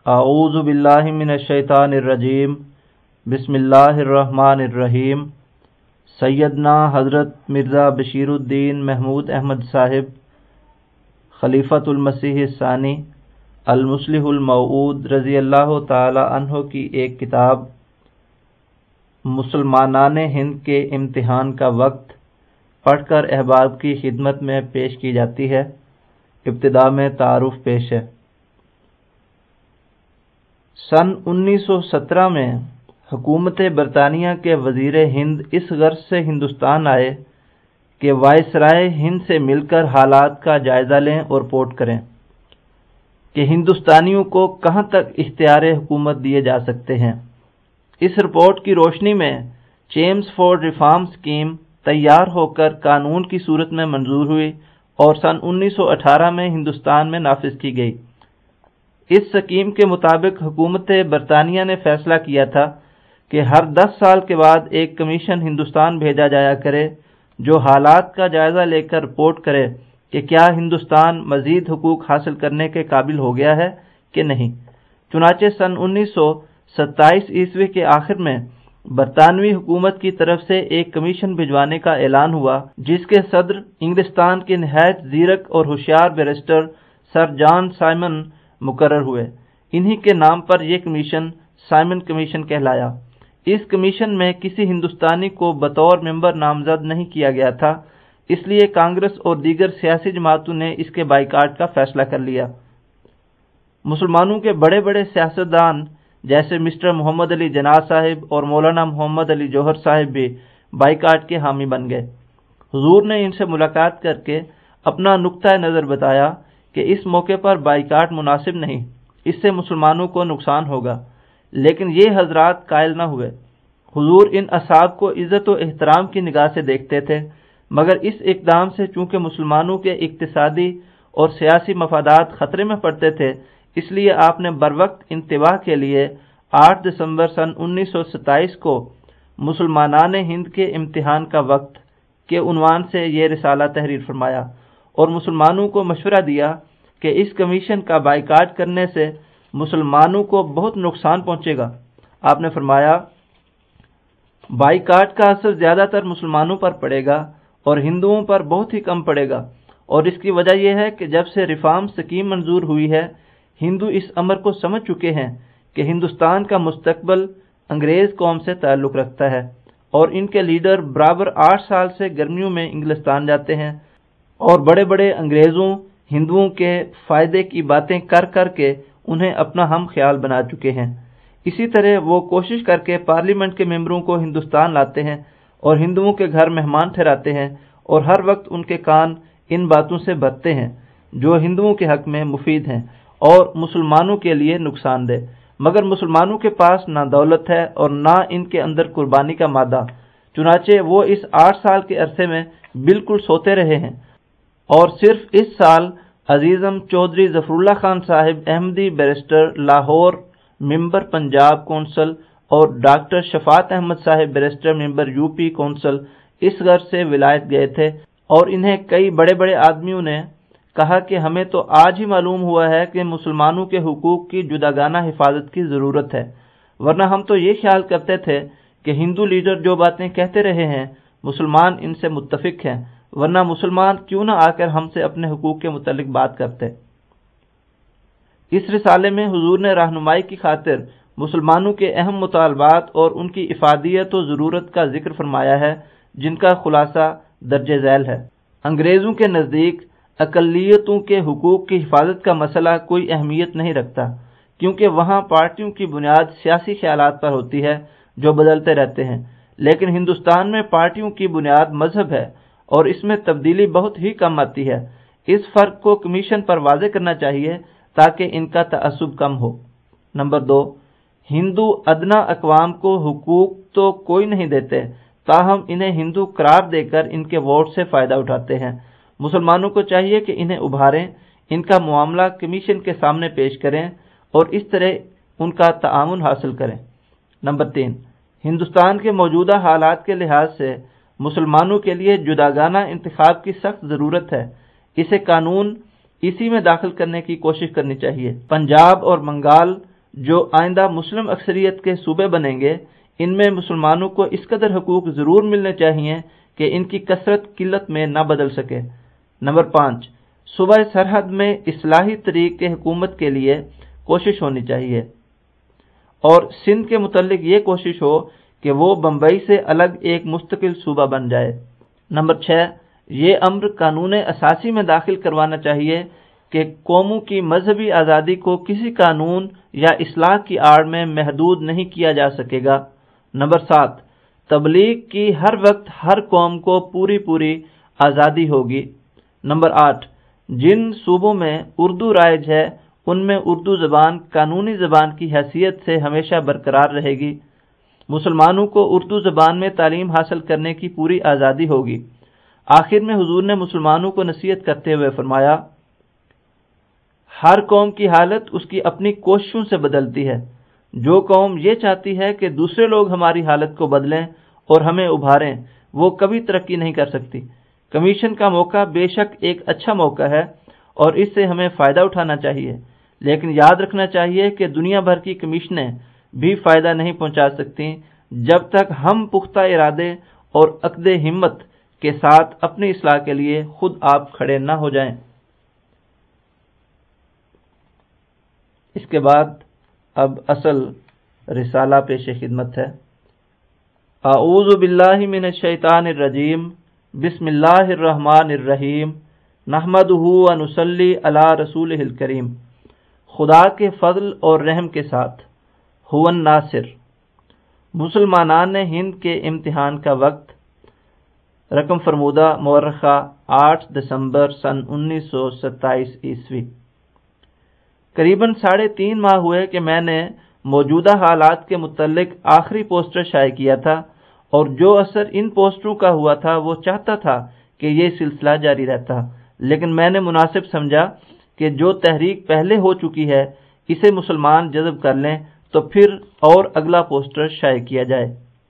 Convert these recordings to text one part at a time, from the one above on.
اعوذ باللہ من الشیطان الرجیم بسم اللہ الرحمن الرحیم۔ سیدنا حضرت مرزا بشیر الدین محمود احمد صاحب خلیفۃ المسیح الثانی المصلح الموعود رضی اللہ تعالی عنہ کی ایک کتاب مسلمانان ہند کے امتحان کا وقت پڑھ کر احباب کی خدمت میں پیش کی جاتی ہے۔ ابتدا میں تعارف پیش ہے۔ سن 1917 میں حکومت برطانیہ کے وزیر ہند اس غرض سے ہندوستان آئے کہ وائسرائے ہند سے مل کر حالات کا جائزہ لیں اور رپورٹ کریں کہ ہندوستانیوں کو کہاں تک اختیار حکومت دیے جا سکتے ہیں۔ اس رپورٹ کی روشنی میں چیمز فورڈ ریفارم سکیم تیار ہو کر قانون کی صورت میں منظور ہوئی اور سن 1918 میں ہندوستان میں نافذ کی گئی۔ اس سکیم کے مطابق حکومت برطانیہ نے فیصلہ کیا تھا کہ ہر 10 سال کے بعد ایک کمیشن ہندوستان بھیجا جایا کرے جو حالات کا جائزہ لے کر رپورٹ کرے کہ کیا ہندوستان مزید حقوق حاصل کرنے کے قابل ہو گیا ہے کہ نہیں۔ چنانچہ سن 1927 عیسوی کے آخر میں برطانوی حکومت کی طرف سے ایک کمیشن بھجوانے کا اعلان ہوا جس کے صدر انگلستان کے نہایت زیرک اور ہوشیار بیرسٹر سر جان سائمن مقرر ہوئے۔ انہی کے نام پر یہ کمیشن سائمن کمیشن کہلایا۔ اس کمیشن میں کسی ہندوستانی کو بطور ممبر نامزد نہیں کیا گیا تھا، اس لیے کانگریس اور دیگر سیاسی جماعتوں نے اس کے بائیکاٹ کا فیصلہ کر لیا۔ مسلمانوں کے بڑے بڑے سیاستدان جیسے مسٹر محمد علی جناح صاحب اور مولانا محمد علی جوہر صاحب بھی بائیکاٹ کے حامی بن گئے۔ حضور نے ان سے ملاقات کر کے اپنا نقطہ نظر بتایا کہ اس موقع پر بائیکاٹ مناسب نہیں، اس سے مسلمانوں کو نقصان ہوگا، لیکن یہ حضرات قائل نہ ہوئے۔ حضور ان اصحاب کو عزت و احترام کی نگاہ سے دیکھتے تھے، مگر اس اقدام سے چونکہ مسلمانوں کے اقتصادی اور سیاسی مفادات خطرے میں پڑتے تھے، اس لیے آپ نے بروقت انتباہ کے لیے 8 دسمبر سن 1927 کو مسلمانان ہند کے امتحان کا وقت کے عنوان سے یہ رسالہ تحریر فرمایا اور مسلمانوں کو مشورہ دیا کہ اس کمیشن کا بائیکاٹ کرنے سے مسلمانوں کو بہت نقصان پہنچے گا۔ آپ نے فرمایا بائیکاٹ کا اثر زیادہ تر مسلمانوں پر پڑے گا اور ہندوؤں پر بہت ہی کم پڑے گا، اور اس کی وجہ یہ ہے کہ جب سے ریفارم سکیم منظور ہوئی ہے ہندو اس امر کو سمجھ چکے ہیں کہ ہندوستان کا مستقبل انگریز قوم سے تعلق رکھتا ہے، اور ان کے لیڈر برابر 8 سال سے گرمیوں میں انگلستان جاتے ہیں اور بڑے بڑے انگریزوں ہندوؤں کے فائدے کی باتیں کر کر کے انہیں اپنا ہم خیال بنا چکے ہیں۔ اسی طرح وہ کوشش کر کے پارلیمنٹ کے ممبروں کو ہندوستان لاتے ہیں اور ہندوؤں کے گھر مہمان ٹھہراتے ہیں، اور ہر وقت ان کے کان ان باتوں سے بھرتے ہیں جو ہندوؤں کے حق میں مفید ہیں اور مسلمانوں کے لیے نقصان دہ، مگر مسلمانوں کے پاس نہ دولت ہے اور نہ ان کے اندر قربانی کا مادہ، چنانچہ وہ اس 8 سال کے عرصے میں بالکل سوتے رہے ہیں، اور صرف اس سال عزیزم چودھری ظفر اللہ خان صاحب Ahmadi barrister Lahore member Punjab council اور ڈاکٹر شفاعت احمد صاحب barrister member U P council اس غرض سے ولایت گئے تھے، اور انہیں کئی بڑے بڑے آدمیوں نے کہا کہ ہمیں تو آج ہی معلوم ہوا ہے کہ مسلمانوں کے حقوق کی جداگانہ حفاظت کی ضرورت ہے، ورنہ ہم تو یہ خیال کرتے تھے کہ ہندو لیڈر جو باتیں کہتے رہے ہیں مسلمان ان سے متفق ہیں، ورنہ مسلمان کیوں نہ آ کر ہم سے اپنے حقوق کے متعلق بات کرتے۔ اس رسالے میں حضور نے رہنمائی کی خاطر مسلمانوں کے اہم مطالبات اور ان کی افادیت و ضرورت کا ذکر فرمایا ہے، جن کا خلاصہ درج ذیل ہے۔ انگریزوں کے نزدیک اقلیتوں کے حقوق کی حفاظت کا مسئلہ کوئی اہمیت نہیں رکھتا، کیونکہ وہاں پارٹیوں کی بنیاد سیاسی خیالات پر ہوتی ہے جو بدلتے رہتے ہیں، لیکن ہندوستان میں پارٹیوں کی بنیاد مذہب ہے اور اس میں تبدیلی بہت ہی کم آتی ہے۔ اس فرق کو کمیشن پر واضح کرنا چاہیے تاکہ ان کا تعصب کم ہو۔ نمبر 2، ہندو ادنا اقوام کو حقوق تو کوئی نہیں دیتے، تاہم انہیں ہندو قرار دے کر ان کے ووٹ سے فائدہ اٹھاتے ہیں۔ مسلمانوں کو چاہیے کہ انہیں ابھاریں، ان کا معاملہ کمیشن کے سامنے پیش کریں اور اس طرح ان کا تعاون حاصل کریں۔ نمبر 3، ہندوستان کے موجودہ حالات کے لحاظ سے مسلمانوں کے لیے جداگانہ انتخاب کی سخت ضرورت ہے، اسے قانون اسی میں داخل کرنے کی کوشش کرنی چاہیے۔ پنجاب اور بنگال جو آئندہ مسلم اکثریت کے صوبے بنیں گے ان میں مسلمانوں کو اس قدر حقوق ضرور ملنے چاہیے کہ ان کی کثرت قلت میں نہ بدل سکے۔ نمبر 5، صوبہ سرحد میں اصلاحی طریق کے حکومت کے لیے کوشش ہونی چاہیے، اور سندھ کے متعلق یہ کوشش ہو کہ وہ بمبئی سے الگ ایک مستقل صوبہ بن جائے۔ نمبر 6، یہ امر قانون اساسی میں داخل کروانا چاہیے کہ قوموں کی مذہبی آزادی کو کسی قانون یا اصلاح کی آڑ میں محدود نہیں کیا جا سکے گا۔ نمبر 7، تبلیغ کی ہر وقت ہر قوم کو پوری آزادی ہوگی۔ نمبر 8، جن صوبوں میں اردو رائج ہے ان میں اردو زبان قانونی زبان کی حیثیت سے ہمیشہ برقرار رہے گی۔ مسلمانوں کو اردو زبان میں تعلیم حاصل کرنے کی پوری آزادی ہوگی۔ آخر میں حضور نے مسلمانوں کو نصیحت کرتے ہوئے فرمایا، ہر قوم کی حالت اس کی اپنی کوششوں سے بدلتی ہے۔ جو قوم یہ چاہتی ہے کہ دوسرے لوگ ہماری حالت کو بدلیں اور ہمیں ابھاریں، وہ کبھی ترقی نہیں کر سکتی۔ کمیشن کا موقع بے شک ایک اچھا موقع ہے اور اس سے ہمیں فائدہ اٹھانا چاہیے، لیکن یاد رکھنا چاہیے کہ دنیا بھر کی کمیشنیں بھی فائدہ نہیں پہنچا سکتی جب تک ہم پختہ ارادے اور عقد ہمت کے ساتھ اپنی اصلاح کے لیے خود آپ کھڑے نہ ہو جائیں۔ اس کے بعد اب اصل رسالہ پیش خدمت ہے۔ اعوذ باللہ من الشیطان الرجیم، بسم اللہ الرحمن الرحیم، نحمدہ و نصلی علی رسولہ الکریم۔ خدا کے فضل اور رحم کے ساتھ، هو الناصر۔ مسلمانان ہند کے امتحان کا وقت، رقم فرمودہ مورخہ 8 دسمبر سن 1927 عیسوی۔ قریباً 3.5 ماہ ہوئے کہ میں نے موجودہ حالات کے متعلق آخری پوسٹر شائع کیا تھا، اور جو اثر ان پوسٹروں کا ہوا تھا وہ چاہتا تھا کہ یہ سلسلہ جاری رہتا، لیکن میں نے مناسب سمجھا کہ جو تحریک پہلے ہو چکی ہے اسے مسلمان جذب کر لیں تو پھر اور اگلا پوسٹر شائع کیا جائے۔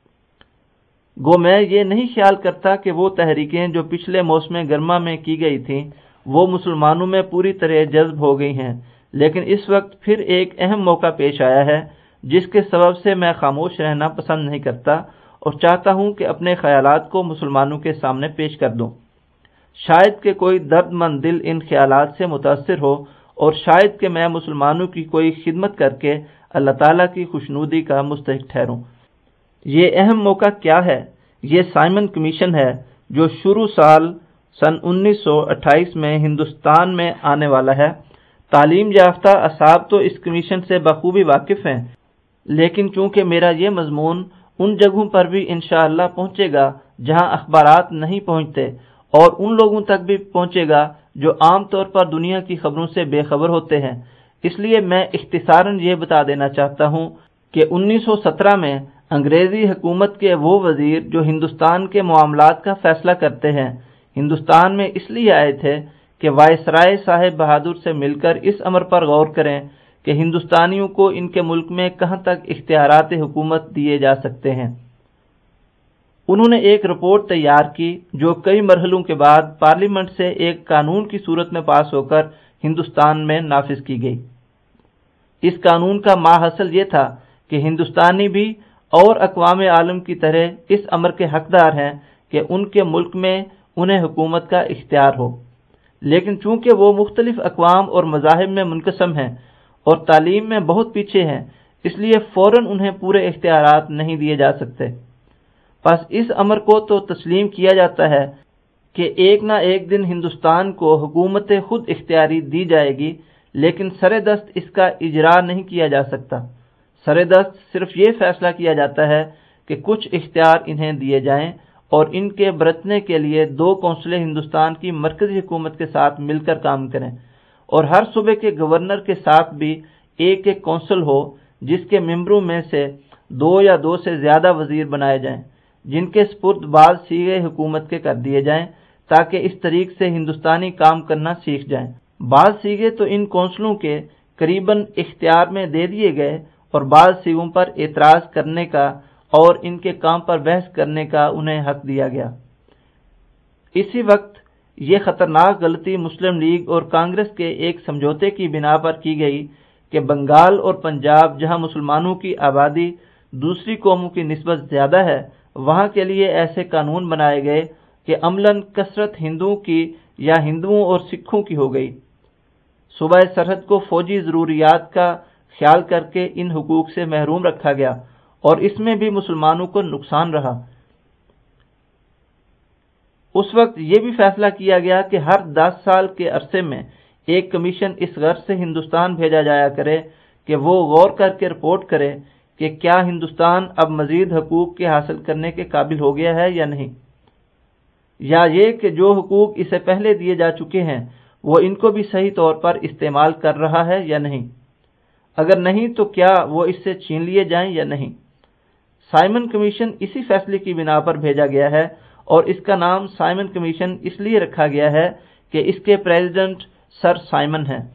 گو میں یہ نہیں خیال کرتا کہ وہ تحریکیں جو پچھلے موسم گرما میں کی گئی تھیں وہ مسلمانوں میں پوری طرح جذب ہو گئی ہیں، لیکن اس وقت پھر ایک اہم موقع پیش آیا ہے جس کے سبب سے میں خاموش رہنا پسند نہیں کرتا اور چاہتا ہوں کہ اپنے خیالات کو مسلمانوں کے سامنے پیش کر دوں۔ شاید کہ کوئی درد مند دل ان خیالات سے متاثر ہو، اور شاید کہ میں مسلمانوں کی کوئی خدمت کر کے اللہ تعالیٰ کی خوشنودی کا مستحق ٹھہروں۔ یہ اہم موقع کیا ہے؟ یہ سائمن کمیشن ہے جو شروع سال سن 1928 میں ہندوستان میں آنے والا ہے۔ تعلیم یافتہ اصحاب تو اس کمیشن سے بخوبی واقف ہیں، لیکن چونکہ میرا یہ مضمون ان جگہوں پر بھی انشاءاللہ پہنچے گا جہاں اخبارات نہیں پہنچتے، اور ان لوگوں تک بھی پہنچے گا جو عام طور پر دنیا کی خبروں سے بے خبر ہوتے ہیں، اس لیے میں اختصاراً یہ بتا دینا چاہتا ہوں کہ 1917 میں انگریزی حکومت کے وہ وزیر جو ہندوستان کے معاملات کا فیصلہ کرتے ہیں ہندوستان میں اس لیے آئے تھے کہ وائسرائے صاحب بہادر سے مل کر اس امر پر غور کریں کہ ہندوستانیوں کو ان کے ملک میں کہاں تک اختیارات حکومت دیے جا سکتے ہیں۔ انہوں نے ایک رپورٹ تیار کی جو کئی مرحلوں کے بعد پارلیمنٹ سے ایک قانون کی صورت میں پاس ہو کر ہندوستان میں نافذ کی گئی۔ اس قانون کا ماحصل یہ تھا کہ ہندوستانی بھی اور اقوام عالم کی طرح اس امر کے حقدار ہیں کہ ان کے ملک میں انہیں حکومت کا اختیار ہو، لیکن چونکہ وہ مختلف اقوام اور مذاہب میں منقسم ہیں اور تعلیم میں بہت پیچھے ہیں، اس لیے فوراً انہیں پورے اختیارات نہیں دیے جا سکتے۔ پس اس امر کو تو تسلیم کیا جاتا ہے کہ ایک نہ ایک دن ہندوستان کو حکومت خود اختیاری دی جائے گی، لیکن سر دست اس کا اجرا نہیں کیا جا سکتا۔ سر دست صرف یہ فیصلہ کیا جاتا ہے کہ کچھ اختیار انہیں دیے جائیں اور ان کے برتنے کے لیے 2 کونسلیں ہندوستان کی مرکزی حکومت کے ساتھ مل کر کام کریں، اور ہر صوبے کے گورنر کے ساتھ بھی ایک کونسل ہو جس کے ممبروں میں سے 2 یا 2 سے زیادہ وزیر بنائے جائیں، جن کے سپرد بعض سیغے حکومت کے کر دیے جائیں تاکہ اس طریق سے ہندوستانی کام کرنا سیکھ جائیں۔ بعض سیغے تو ان کونسلوں کے قریباً اختیار میں دے دیے گئے اور بعض سیغوں پر اعتراض کرنے کا اور ان کے کام پر بحث کرنے کا انہیں حق دیا گیا۔ اسی وقت یہ خطرناک غلطی مسلم لیگ اور کانگریس کے ایک سمجھوتے کی بنا پر کی گئی کہ بنگال اور پنجاب جہاں مسلمانوں کی آبادی دوسری قوموں کی نسبت زیادہ ہے، وہاں کے لیے ایسے قانون بنائے گئے کہ عملاً کثرت ہندوؤں کی یا ہندوؤں اور سکھوں کی ہو گئی۔ صوبہ سرحد کو فوجی ضروریات کا خیال کر کے ان حقوق سے محروم رکھا گیا اور اس میں بھی مسلمانوں کو نقصان رہا۔ اس وقت یہ بھی فیصلہ کیا گیا کہ ہر 10 سال کے عرصے میں ایک کمیشن اس غرض سے ہندوستان بھیجا جایا کرے کہ وہ غور کر کے رپورٹ کرے کہ کیا ہندوستان اب مزید حقوق کے حاصل کرنے کے قابل ہو گیا ہے یا نہیں، یا یہ کہ جو حقوق اسے پہلے دیے جا چکے ہیں وہ ان کو بھی صحیح طور پر استعمال کر رہا ہے یا نہیں، اگر نہیں تو کیا وہ اس سے چھین لیے جائیں یا نہیں۔ سائمن کمیشن اسی فیصلے کی بنا پر بھیجا گیا ہے اور اس کا نام سائمن کمیشن اس لیے رکھا گیا ہے کہ اس کے پریزیڈنٹ سر سائمن ہیں،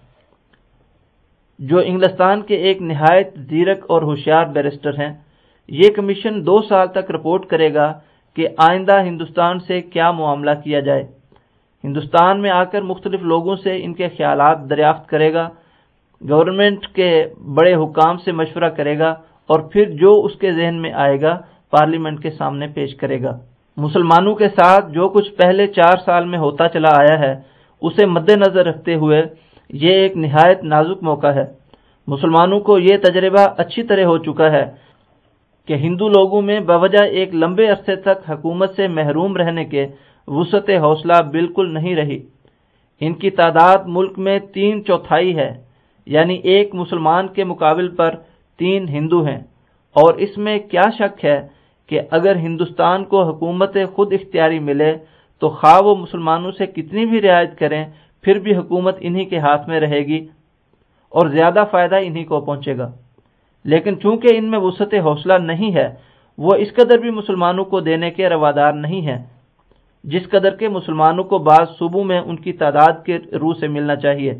جو انگلستان کے ایک نہایت زیرک اور ہوشیار بیرسٹر ہیں۔ یہ کمیشن 2 سال تک رپورٹ کرے گا کہ آئندہ ہندوستان سے کیا معاملہ کیا جائے، ہندوستان میں آ کر مختلف لوگوں سے ان کے خیالات دریافت کرے گا، گورنمنٹ کے بڑے حکام سے مشورہ کرے گا اور پھر جو اس کے ذہن میں آئے گا پارلیمنٹ کے سامنے پیش کرے گا۔ مسلمانوں کے ساتھ جو کچھ پہلے 4 سال میں ہوتا چلا آیا ہے اسے مد نظر رکھتے ہوئے یہ ایک نہایت نازک موقع ہے۔ مسلمانوں کو یہ تجربہ اچھی طرح ہو چکا ہے کہ ہندو لوگوں میں بوجہ ایک لمبے عرصے تک حکومت سے محروم رہنے کے وسعت حوصلہ بالکل نہیں رہی۔ ان کی تعداد ملک میں 3/4 ہے، یعنی ایک مسلمان کے مقابل پر 3 ہندو ہیں، اور اس میں کیا شک ہے کہ اگر ہندوستان کو حکومت خود اختیاری ملے تو خواہ وہ مسلمانوں سے کتنی بھی رعایت کریں پھر بھی حکومت انہی کے ہاتھ میں رہے گی اور زیادہ فائدہ انہی کو پہنچے گا۔ لیکن چونکہ ان میں وسعت حوصلہ نہیں ہے، وہ اس قدر بھی مسلمانوں کو دینے کے روادار نہیں ہیں جس قدر کے مسلمانوں کو بعض صوبوں میں ان کی تعداد کے روح سے ملنا چاہیے،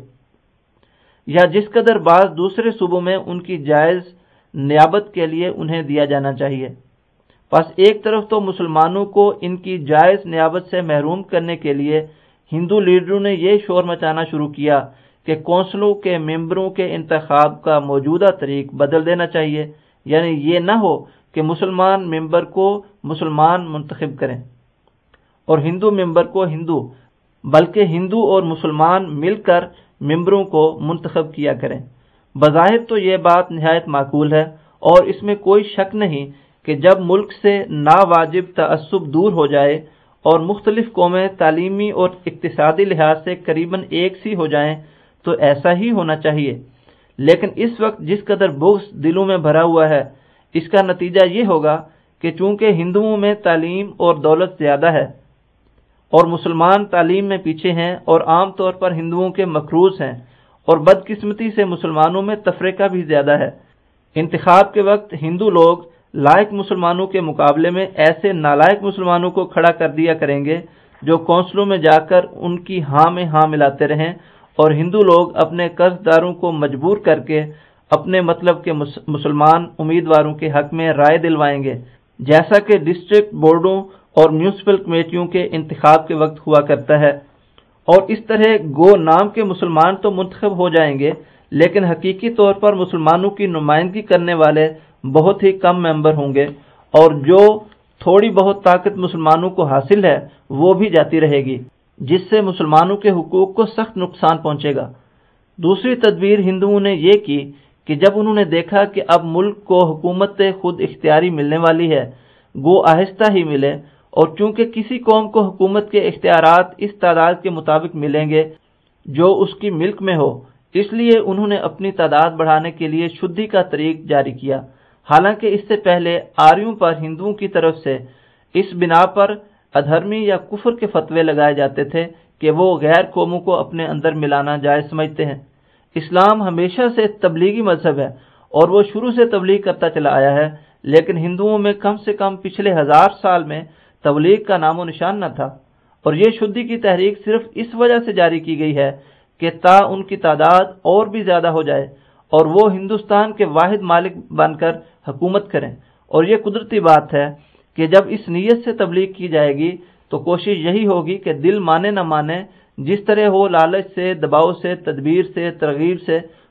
یا جس قدر بعض دوسرے صوبوں میں ان کی جائز نیابت کے لیے انہیں دیا جانا چاہیے۔ پس ایک طرف تو مسلمانوں کو ان کی جائز نیابت سے محروم کرنے کے لیے ہندو لیڈروں نے یہ شور مچانا شروع کیا کہ کونسلوں کے ممبروں کے انتخاب کا موجودہ طریق بدل دینا چاہیے، یعنی یہ نہ ہو کہ مسلمان ممبر کو مسلمان منتخب کریں اور ہندو ممبر کو ہندو، بلکہ ہندو اور مسلمان مل کر ممبروں کو منتخب کیا کریں۔ بظاہر تو یہ بات نہایت معقول ہے اور اس میں کوئی شک نہیں کہ جب ملک سے ناواجب تعصب دور ہو جائے اور مختلف قومیں تعلیمی اور اقتصادی لحاظ سے قریباً ایک سی ہو جائیں تو ایسا ہی ہونا چاہیے، لیکن اس وقت جس قدر بغض دلوں میں بھرا ہوا ہے اس کا نتیجہ یہ ہوگا کہ چونکہ ہندوؤں میں تعلیم اور دولت زیادہ ہے اور مسلمان تعلیم میں پیچھے ہیں اور عام طور پر ہندوؤں کے مقروض ہیں، اور بدقسمتی سے مسلمانوں میں تفرقہ بھی زیادہ ہے، انتخاب کے وقت ہندو لوگ لائق مسلمانوں کے مقابلے میں ایسے نالائق مسلمانوں کو کھڑا کر دیا کریں گے جو کونسلوں میں جا کر ان کی ہاں میں ہاں ملاتے رہیں، اور ہندو لوگ اپنے قرض داروں کو مجبور کر کے اپنے مطلب کے مسلمان امیدواروں کے حق میں رائے دلوائیں گے، جیسا کہ ڈسٹرکٹ بورڈوں اور میونسپل کمیٹیوں کے انتخاب کے وقت ہوا کرتا ہے۔ اور اس طرح گو نام کے مسلمان تو منتخب ہو جائیں گے لیکن حقیقی طور پر مسلمانوں کی نمائندگی کرنے والے بہت ہی کم ممبر ہوں گے، اور جو تھوڑی بہت طاقت مسلمانوں کو حاصل ہے وہ بھی جاتی رہے گی، جس سے مسلمانوں کے حقوق کو سخت نقصان پہنچے گا۔ دوسری تدبیر ہندوؤں نے یہ کی کہ جب انہوں نے دیکھا کہ اب ملک کو حکومت خود اختیاری ملنے والی ہے، گو آہستہ ہی ملے، اور چونکہ کسی قوم کو حکومت کے اختیارات اس تعداد کے مطابق ملیں گے جو اس کی ملک میں ہو، اس لیے انہوں نے اپنی تعداد بڑھانے کے لیے شدھی کا طریق جاری کیا۔ حالانکہ اس سے پہلے آریوں پر ہندوؤں کی طرف سے اس بنا پر ادھرمی یا کفر کے فتوے لگائے جاتے تھے کہ وہ غیر قوموں کو اپنے اندر ملانا جائز سمجھتے ہیں۔ اسلام ہمیشہ سے تبلیغی مذہب ہے اور وہ شروع سے تبلیغ کرتا چلا آیا ہے، لیکن ہندوؤں میں کم سے کم پچھلے 1000 سال میں تبلیغ کا نام و نشان نہ تھا، اور یہ شدھی کی تحریک صرف اس وجہ سے جاری کی گئی ہے کہ تا ان کی تعداد اور بھی زیادہ ہو جائے اور وہ ہندوستان کے واحد مالک بن کر حکومت کریں۔ اور یہ قدرتی بات ہے کہ جب اس نیت سے تبلیغ کی جائے گی تو کوشش یہی ہوگی کہ دل مانے نہ مانے، جس طرح ہو لالچ سے، دباؤ سے، تدبیر سے، ترغیب سے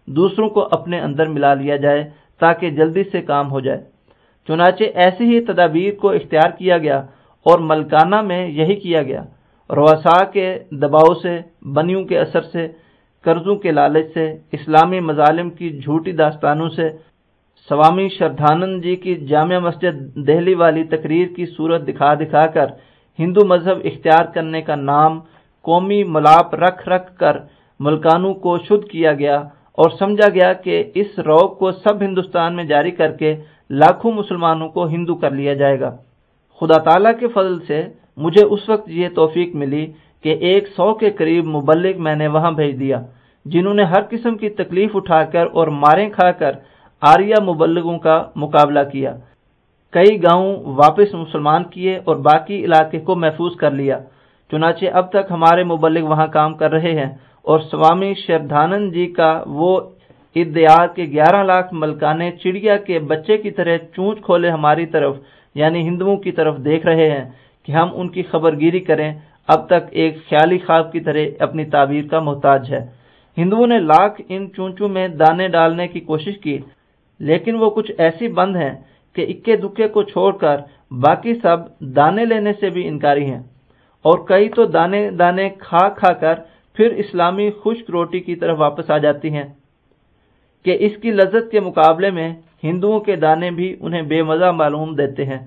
دوسروں کو اپنے اندر ملا لیا جائے تاکہ جلدی سے کام ہو جائے۔ چنانچہ ایسی ہی تدابیر کو اختیار کیا گیا اور ملکانہ میں یہی کیا گیا۔ رؤساء کے دباؤ سے، بنیوں کے اثر سے، قرضوں کے لالچ سے، اسلامی مظالم کی جھوٹی داستانوں سے، سوامی شردھانند جی کی جامع مسجد دہلی والی تقریر کی صورت دکھا دکھا کر ہندو مذہب اختیار کرنے کا نام قومی ملاپ رکھ رکھ کر ملکانوں کو شدھ کیا گیا اور سمجھا گیا کہ اس روگ کو سب ہندوستان میں جاری کر کے لاکھوں مسلمانوں کو ہندو کر لیا جائے گا۔ خدا تعالیٰ کے فضل سے مجھے اس وقت یہ توفیق ملی کہ 100 کے قریب مبلغ میں نے وہاں بھیج دیا، جنہوں نے ہر قسم کی تکلیف اٹھا کر اور ماریں کھا کر آریہ مبلغوں کا مقابلہ کیا۔ کئی گاؤں واپس مسلمان کیے اور باقی علاقے کو محفوظ کر لیا۔ چنانچہ اب تک ہمارے مبلغ وہاں کام کر رہے ہیں، اور سوامی شردھانند جی کا وہ ادعا کہ 11 لاکھ ملکانے چڑیا کے بچے کی طرح چونچ کھولے ہماری طرف یعنی ہندوؤں کی طرف دیکھ رہے ہیں کہ ہم ان کی خبر گیری کریں، اب تک ایک خیالی خواب کی طرح اپنی تعبیر کا محتاج ہے۔ ہندوؤں نے لاکھ ان چونچوں میں دانے ڈالنے کی کوشش کی، لیکن وہ کچھ ایسی بند ہیں کہ اکے دکے کو چھوڑ کر باقی سب دانے لینے سے بھی انکاری ہیں، اور کئی تو دانے دانے کھا کھا کر پھر اسلامی خشک روٹی کی طرف واپس آ جاتی ہیں کہ اس کی لذت کے مقابلے میں ہندوؤں کے دانے بھی انہیں بے مزہ معلوم دیتے ہیں۔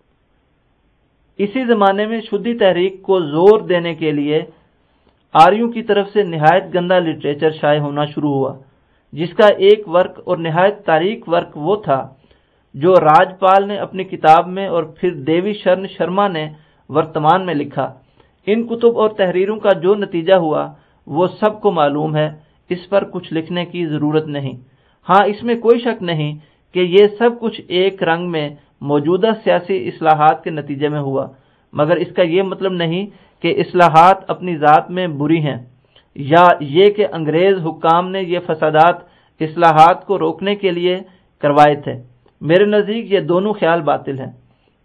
اسی زمانے میں شدھی تحریک کو زور دینے کے لیے آریوں کی طرف سے نہایت گندا لٹریچر شائع ہونا شروع ہوا، جس کا ایک ورک اور نہایت تاریک ورک وہ تھا جو راجپال نے اپنی کتاب میں اور پھر دیوی شرن شرما نے ورتمان میں لکھا۔ ان کتب اور تحریروں کا جو نتیجہ ہوا وہ سب کو معلوم ہے، اس پر کچھ لکھنے کی ضرورت نہیں۔ ہاں، اس میں کوئی شک نہیں کہ یہ سب کچھ ایک رنگ میں موجودہ سیاسی اصلاحات کے نتیجے میں ہوا، مگر اس کا یہ مطلب نہیں کہ اصلاحات اپنی ذات میں بری ہیں، یا یہ کہ انگریز حکام نے یہ فسادات اصلاحات کو روکنے کے لیے کروائے تھے۔ میرے نزدیک یہ دونوں خیال باطل ہیں۔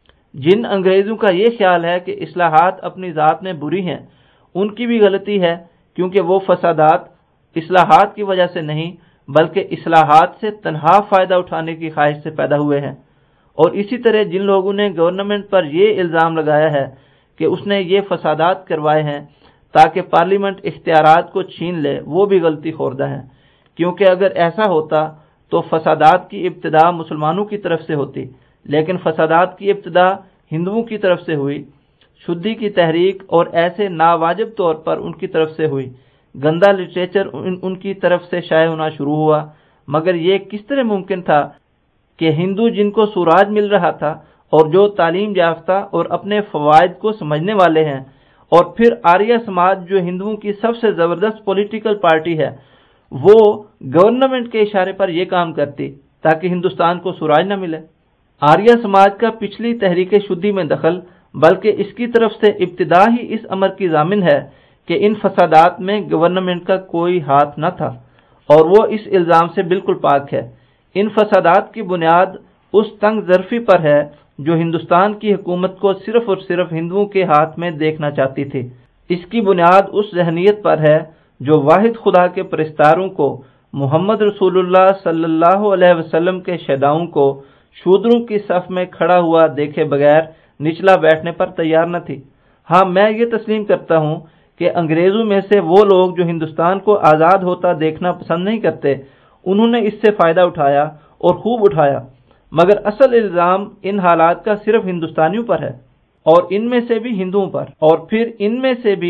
جن انگریزوں کا یہ خیال ہے کہ اصلاحات اپنی ذات میں بری ہیں، ان کی بھی غلطی ہے، کیونکہ وہ فسادات اصلاحات کی وجہ سے نہیں بلکہ اصلاحات سے تنہا فائدہ اٹھانے کی خواہش سے پیدا ہوئے ہیں۔ اور اسی طرح جن لوگوں نے گورنمنٹ پر یہ الزام لگایا ہے کہ اس نے یہ فسادات کروائے ہیں تاکہ پارلیمنٹ اختیارات کو چھین لے، وہ بھی غلطی خوردہ ہیں، کیونکہ اگر ایسا ہوتا تو فسادات کی ابتدا مسلمانوں کی طرف سے ہوتی، لیکن فسادات کی ابتدا ہندوؤں کی طرف سے ہوئی، شدھی کی تحریک اور ایسے ناواجب طور پر ان کی طرف سے ہوئی، گندا لٹریچر ان کی طرف سے شائع ہونا شروع ہوا۔ مگر یہ کس طرح ممکن تھا کہ ہندو جن کو سوراج مل رہا تھا اور جو تعلیم یافتہ اور اپنے فوائد کو سمجھنے والے ہیں، اور پھر آریہ سماج جو ہندوؤں کی سب سے زبردست پولیٹیکل پارٹی ہے، وہ گورنمنٹ کے اشارے پر یہ کام کرتی تاکہ ہندوستان کو سوراج نہ ملے۔ آریہ سماج کا پچھلی تحریک شدھی میں دخل بلکہ اس کی طرف سے ابتدا ہی اس امر کی ضامن ہے کہ ان فسادات میں گورنمنٹ کا کوئی ہاتھ نہ تھا، اور وہ اس الزام سے بالکل پاک ہے۔ ان فسادات کی بنیاد اس تنگ ظرفی پر ہے جو ہندوستان کی حکومت کو صرف اور صرف ہندوؤں کے ہاتھ میں دیکھنا چاہتی تھی۔ اس کی بنیاد اس ذہنیت پر ہے جو واحد خدا کے پرستاروں کو، محمد رسول اللہ صلی اللہ علیہ وسلم کے شہداؤں کو شودروں کی صف میں کھڑا ہوا دیکھے بغیر نچلا بیٹھنے پر تیار نہ تھی۔ ہاں، میں یہ تسلیم کرتا ہوں کہ انگریزوں میں سے وہ لوگ جو ہندوستان کو آزاد ہوتا دیکھنا پسند نہیں کرتے، انہوں نے اس سے فائدہ اٹھایا اور خوب اٹھایا، مگر اصل الزام ان حالات کا صرف ہندوستانیوں پر ہے، اور ان میں سے بھی ہندوؤں پر، اور پھر ان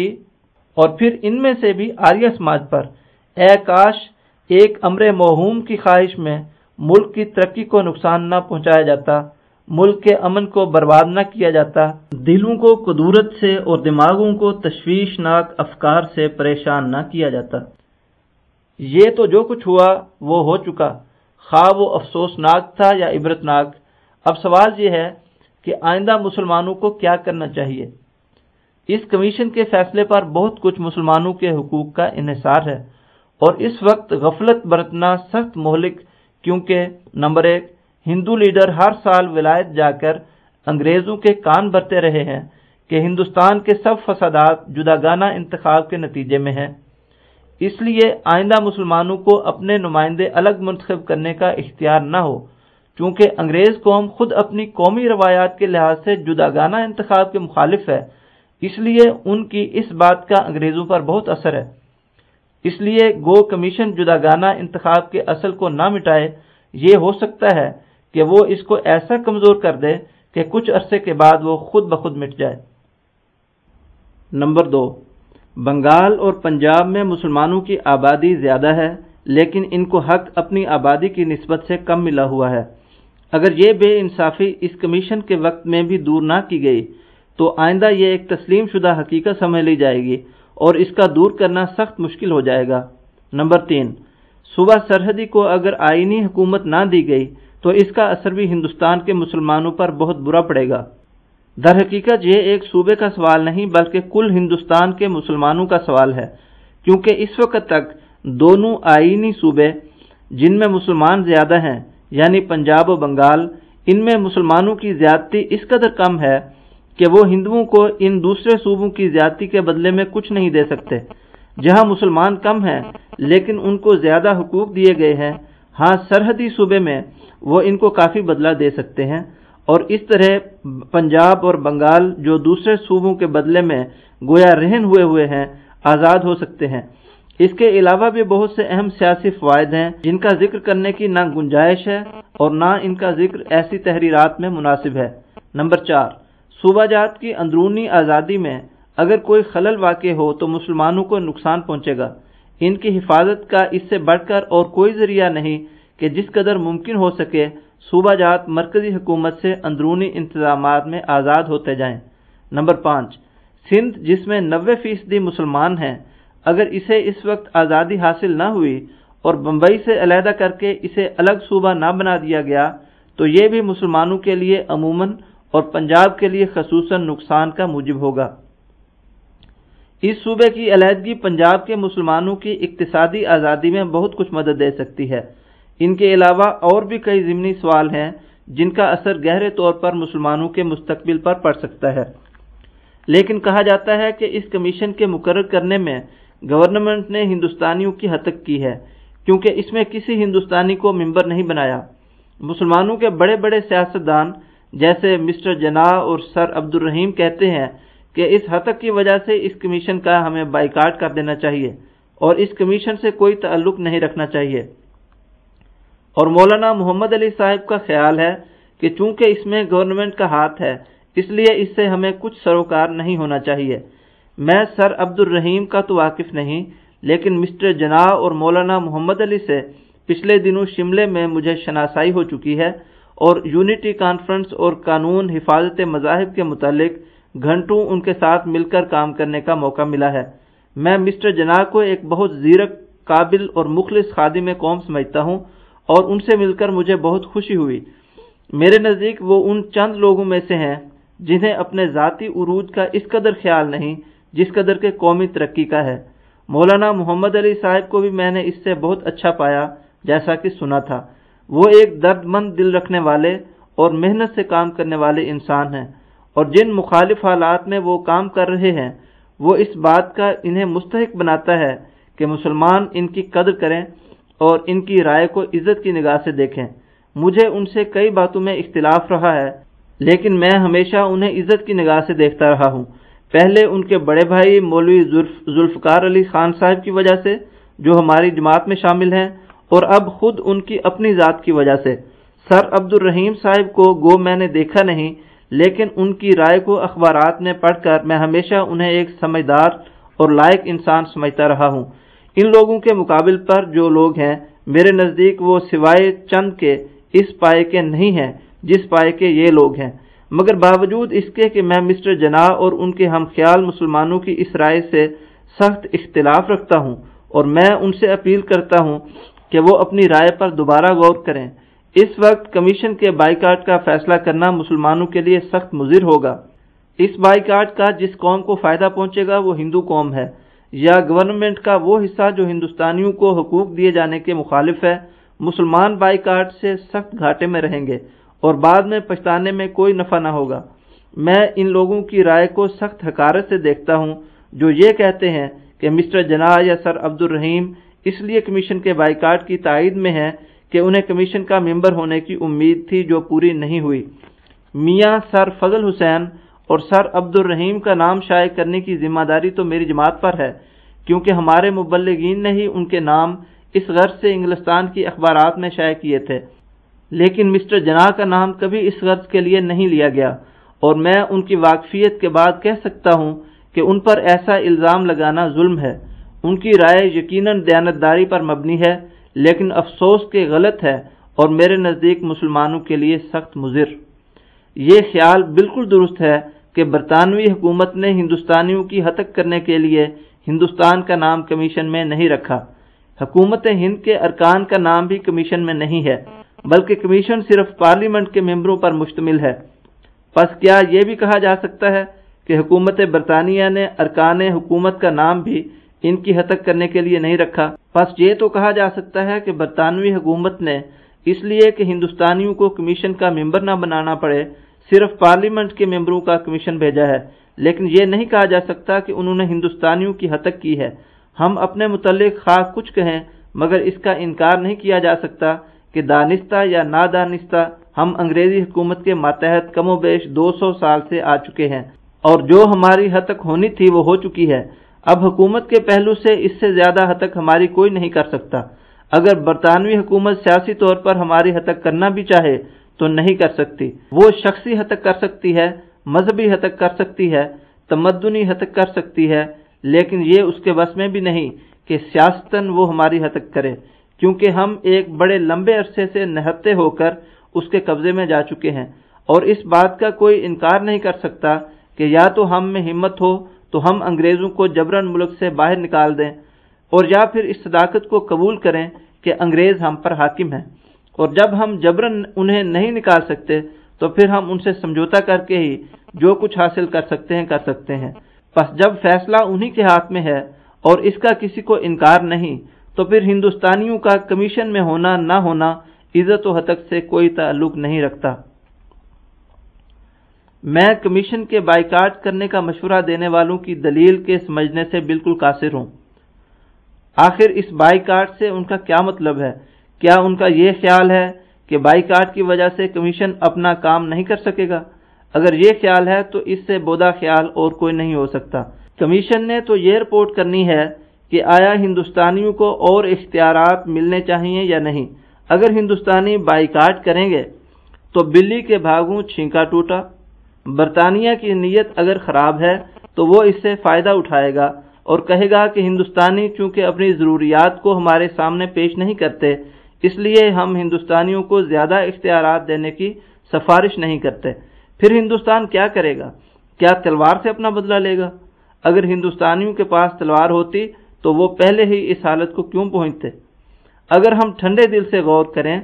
میں سے بھی آریہ سماج پر۔ اے کاش ایک امر موہوم کی خواہش میں ملک کی ترقی کو نقصان نہ پہنچایا جاتا، ملک کے امن کو برباد نہ کیا جاتا، دلوں کو کدورت سے اور دماغوں کو تشویشناک افکار سے پریشان نہ کیا جاتا۔ یہ تو جو کچھ ہوا وہ ہو چکا، خواہ وہ افسوسناک تھا یا عبرتناک۔ اب سوال یہ ہے کہ آئندہ مسلمانوں کو کیا کرنا چاہیے۔ اس کمیشن کے فیصلے پر بہت کچھ مسلمانوں کے حقوق کا انحصار ہے، اور اس وقت غفلت برتنا سخت مہلک، کیونکہ نمبر 1، ہندو لیڈر ہر سال ولایت جا کر انگریزوں کے کان بھرتے رہے ہیں کہ ہندوستان کے سب فسادات جداگانہ انتخاب کے نتیجے میں ہیں۔ اس لیے آئندہ مسلمانوں کو اپنے نمائندے الگ منتخب کرنے کا اختیار نہ ہو، چونکہ انگریز قوم خود اپنی قومی روایات کے لحاظ سے جداگانہ انتخاب کے مخالف ہے، اس لیے ان کی اس بات کا انگریزوں پر بہت اثر ہے۔ اس لیے گو کمیشن جداگانہ انتخاب کے اصل کو نہ مٹائے، یہ ہو سکتا ہے کہ وہ اس کو ایسا کمزور کر دے کہ کچھ عرصے کے بعد وہ خود بخود مٹ جائے۔ نمبر 2، بنگال اور پنجاب میں مسلمانوں کی آبادی زیادہ ہے، لیکن ان کو حق اپنی آبادی کی نسبت سے کم ملا ہوا ہے۔ اگر یہ بے انصافی اس کمیشن کے وقت میں بھی دور نہ کی گئی تو آئندہ یہ ایک تسلیم شدہ حقیقت سمجھ لی جائے گی اور اس کا دور کرنا سخت مشکل ہو جائے گا۔ نمبر 3، صوبہ سرحدی کو اگر آئینی حکومت نہ دی گئی تو اس کا اثر بھی ہندوستان کے مسلمانوں پر بہت برا پڑے گا۔ در حقیقت یہ ایک صوبے کا سوال نہیں بلکہ کل ہندوستان کے مسلمانوں کا سوال ہے، کیونکہ اس وقت تک دونوں آئینی صوبے جن میں مسلمان زیادہ ہیں یعنی پنجاب و بنگال، ان میں مسلمانوں کی زیادتی اس قدر کم ہے کہ وہ ہندوؤں کو ان دوسرے صوبوں کی زیادتی کے بدلے میں کچھ نہیں دے سکتے۔ جہاں مسلمان کم ہیں لیکن ان کو زیادہ حقوق دیے گئے ہیں، ہاں سرحدی صوبے میں وہ ان کو کافی بدلہ دے سکتے ہیں، اور اس طرح پنجاب اور بنگال جو دوسرے صوبوں کے بدلے میں گویا رہن ہوئے ہیں آزاد ہو سکتے ہیں۔ اس کے علاوہ بھی بہت سے اہم سیاسی فوائد ہیں جن کا ذکر کرنے کی نہ گنجائش ہے اور نہ ان کا ذکر ایسی تحریرات میں مناسب ہے۔ نمبر 4، صوبہ جات کی اندرونی آزادی میں اگر کوئی خلل واقع ہو تو مسلمانوں کو نقصان پہنچے گا۔ ان کی حفاظت کا اس سے بڑھ کر اور کوئی ذریعہ نہیں کہ جس قدر ممکن ہو سکے صوبہ جات مرکزی حکومت سے اندرونی انتظامات میں آزاد ہوتے جائیں۔ نمبر 5، سندھ جس میں 90% مسلمان ہیں، اگر اسے اس وقت آزادی حاصل نہ ہوئی اور بمبئی سے علیحدہ کر کے اسے الگ صوبہ نہ بنا دیا گیا تو یہ بھی مسلمانوں کے لیے عموماً اور پنجاب کے لیے خصوصاً نقصان کا موجب ہوگا۔ اس صوبے کی علیحدگی پنجاب کے مسلمانوں کی اقتصادی آزادی میں بہت کچھ مدد دے سکتی ہے۔ ان کے علاوہ اور بھی کئی ضمنی سوال ہیں جن کا اثر گہرے طور پر مسلمانوں کے مستقبل پر پڑ سکتا ہے، لیکن کہا جاتا ہے کہ اس کمیشن کے مقرر کرنے میں گورنمنٹ نے ہندوستانیوں کی ہتک کی ہے، کیونکہ اس میں کسی ہندوستانی کو ممبر نہیں بنایا۔ مسلمانوں کے بڑے بڑے سیاستدان جیسے مسٹر جناح اور سر عبد الرحیم کہتے ہیں کہ اس ہتک کی وجہ سے اس کمیشن کا ہمیں بائیکاٹ کر دینا چاہیے اور اس کمیشن سے کوئی تعلق نہیں رکھنا چاہیے۔ اور مولانا محمد علی صاحب کا خیال ہے کہ چونکہ اس میں گورنمنٹ کا ہاتھ ہے اس لیے اس سے ہمیں کچھ سروکار نہیں ہونا چاہیے۔ میں سر عبد الرحیم کا تو واقف نہیں، لیکن مسٹر جناح اور مولانا محمد علی سے پچھلے دنوں شملے میں مجھے شناسائی ہو چکی ہے اور یونٹی کانفرنس اور قانون حفاظت مذاہب کے متعلق گھنٹوں ان کے ساتھ مل کر کام کرنے کا موقع ملا ہے۔ میں مسٹر جناح کو ایک بہت زیرک، قابل اور مخلص خادم قوم سمجھتا ہوں اور ان سے مل کر مجھے بہت خوشی ہوئی۔ میرے نزدیک وہ ان چند لوگوں میں سے ہیں جنہیں اپنے ذاتی عروج کا اس قدر خیال نہیں جس قدر کے قومی ترقی کا ہے۔ مولانا محمد علی صاحب کو بھی میں نے اس سے بہت اچھا پایا جیسا کہ سنا تھا۔ وہ ایک درد مند دل رکھنے والے اور محنت سے کام کرنے والے انسان ہیں، اور جن مخالف حالات میں وہ کام کر رہے ہیں وہ اس بات کا انہیں مستحق بناتا ہے کہ مسلمان ان کی قدر کریں اور ان کی رائے کو عزت کی نگاہ سے دیکھیں۔ مجھے ان سے کئی باتوں میں اختلاف رہا ہے، لیکن میں ہمیشہ انہیں عزت کی نگاہ سے دیکھتا رہا ہوں۔ پہلے ان کے بڑے بھائی مولوی ذوالفقار علی خان صاحب کی وجہ سے جو ہماری جماعت میں شامل ہیں، اور اب خود ان کی اپنی ذات کی وجہ سے۔ سر عبد الرحیم صاحب کو گو میں نے دیکھا نہیں، لیکن ان کی رائے کو اخبارات میں پڑھ کر میں ہمیشہ انہیں ایک سمجھدار اور لائق انسان سمجھتا رہا ہوں۔ ان لوگوں کے مقابل پر جو لوگ ہیں میرے نزدیک وہ سوائے چند کے اس پائے کے نہیں ہیں جس پائے کے یہ لوگ ہیں، مگر باوجود اس کے کہ میں مسٹر جناح اور ان کے ہم خیال مسلمانوں کی اس رائے سے سخت اختلاف رکھتا ہوں، اور میں ان سے اپیل کرتا ہوں کہ وہ اپنی رائے پر دوبارہ غور کریں۔ اس وقت کمیشن کے بائیکاٹ کا فیصلہ کرنا مسلمانوں کے لیے سخت مضر ہوگا۔ اس بائیکاٹ کا جس قوم کو فائدہ پہنچے گا وہ ہندو قوم ہے، یا گورنمنٹ کا وہ حصہ جو ہندوستانیوں کو حقوق دیے جانے کے مخالف ہے۔ مسلمان بائیکاٹ سے سخت گھاٹے میں رہیں گے اور بعد میں پچھتانے میں کوئی نفع نہ ہوگا۔ میں ان لوگوں کی رائے کو سخت حقارت سے دیکھتا ہوں جو یہ کہتے ہیں کہ مسٹر جناح یا سر عبدالرحیم اس لیے کمیشن کے بائیکاٹ کی تائید میں ہیں کہ انہیں کمیشن کا ممبر ہونے کی امید تھی جو پوری نہیں ہوئی۔ میاں سر فضل حسین اور سر عبدالرحیم کا نام شائع کرنے کی ذمہ داری تو میری جماعت پر ہے، کیونکہ ہمارے مبلغین نے ہی ان کے نام اس غرض سے انگلستان کی اخبارات میں شائع کیے تھے، لیکن مسٹر جناح کا نام کبھی اس غرض کے لیے نہیں لیا گیا، اور میں ان کی واقفیت کے بعد کہہ سکتا ہوں کہ ان پر ایسا الزام لگانا ظلم ہے۔ ان کی رائے یقیناً دیانتداری پر مبنی ہے، لیکن افسوس کہ غلط ہے اور میرے نزدیک مسلمانوں کے لیے سخت مضر۔ یہ خیال بالکل درست ہے کہ برطانوی حکومت نے ہندوستانیوں کی ہتک کرنے کے لیے ہندوستان کا نام کمیشن میں نہیں رکھا۔ حکومت ہند کے ارکان کا نام بھی کمیشن میں نہیں ہے، بلکہ کمیشن صرف پارلیمنٹ کے ممبروں پر مشتمل ہے۔ پس کیا یہ بھی کہا جا سکتا ہے کہ حکومت برطانیہ نے ارکان حکومت کا نام بھی ان کی ہتک کرنے کے لیے نہیں رکھا؟ پس یہ تو کہا جا سکتا ہے کہ برطانوی حکومت نے اس لیے کہ ہندوستانیوں کو کمیشن کا ممبر نہ بنانا پڑے صرف پارلیمنٹ کے ممبروں کا کمیشن بھیجا ہے، لیکن یہ نہیں کہا جا سکتا کہ انہوں نے ہندوستانیوں کی ہتک کی ہے۔ ہم اپنے متعلق خواہ کچھ کہیں، مگر اس کا انکار نہیں کیا جا سکتا کہ دانستہ یا نادانستہ ہم انگریزی حکومت کے ماتحت کم و بیش 200 سال سے آ چکے ہیں، اور جو ہماری ہتک ہونی تھی وہ ہو چکی ہے۔ اب حکومت کے پہلو سے اس سے زیادہ ہتک ہماری کوئی نہیں کر سکتا۔ اگر برطانوی حکومت سیاسی طور پر ہماری ہتک کرنا بھی چاہے تو نہیں کر سکتی۔ وہ شخصی ہتک کر سکتی ہے، مذہبی ہتک کر سکتی ہے، تمدنی ہتک کر سکتی ہے، لیکن یہ اس کے بس میں بھی نہیں کہ سیاستاً وہ ہماری ہتک کرے، کیونکہ ہم ایک بڑے لمبے عرصے سے نہتے ہو کر اس کے قبضے میں جا چکے ہیں، اور اس بات کا کوئی انکار نہیں کر سکتا کہ یا تو ہم میں ہمت ہو تو ہم انگریزوں کو جبراً ملک سے باہر نکال دیں، اور یا پھر اس صداقت کو قبول کریں کہ انگریز ہم پر حاکم ہیں، اور جب ہم جبراً انہیں نہیں نکال سکتے تو پھر ہم ان سے سمجھوتا کر کے ہی جو کچھ حاصل کر سکتے ہیں۔ پس جب فیصلہ انہی کے ہاتھ میں ہے اور اس کا کسی کو انکار نہیں، تو پھر ہندوستانیوں کا کمیشن میں ہونا نہ ہونا عزت و ہتک سے کوئی تعلق نہیں رکھتا۔ میں کمیشن کے بائیکاٹ کرنے کا مشورہ دینے والوں کی دلیل کے سمجھنے سے بالکل قاصر ہوں۔ آخر اس بائیکاٹ سے ان کا کیا مطلب ہے؟ کیا ان کا یہ خیال ہے کہ بائیکاٹ کی وجہ سے کمیشن اپنا کام نہیں کر سکے گا؟ اگر یہ خیال ہے تو اس سے بودا خیال اور کوئی نہیں ہو سکتا۔ کمیشن نے تو یہ رپورٹ کرنی ہے کہ آیا ہندوستانیوں کو اور اختیارات ملنے چاہیے یا نہیں۔ اگر ہندوستانی بائیکاٹ کریں گے تو بلی کے بھاگوں چھینکا ٹوٹا۔ برطانیہ کی نیت اگر خراب ہے تو وہ اس سے فائدہ اٹھائے گا اور کہے گا کہ ہندوستانی چونکہ اپنی ضروریات کو ہمارے سامنے پیش نہیں کرتے، اس لیے ہم ہندوستانیوں کو زیادہ اختیارات دینے کی سفارش نہیں کرتے۔ پھر ہندوستان کیا کرے گا؟ کیا تلوار سے اپنا بدلہ لے گا؟ اگر ہندوستانیوں کے پاس تلوار ہوتی تو وہ پہلے ہی اس حالت کو کیوں پہنچتے؟ اگر ہم ٹھنڈے دل سے غور کریں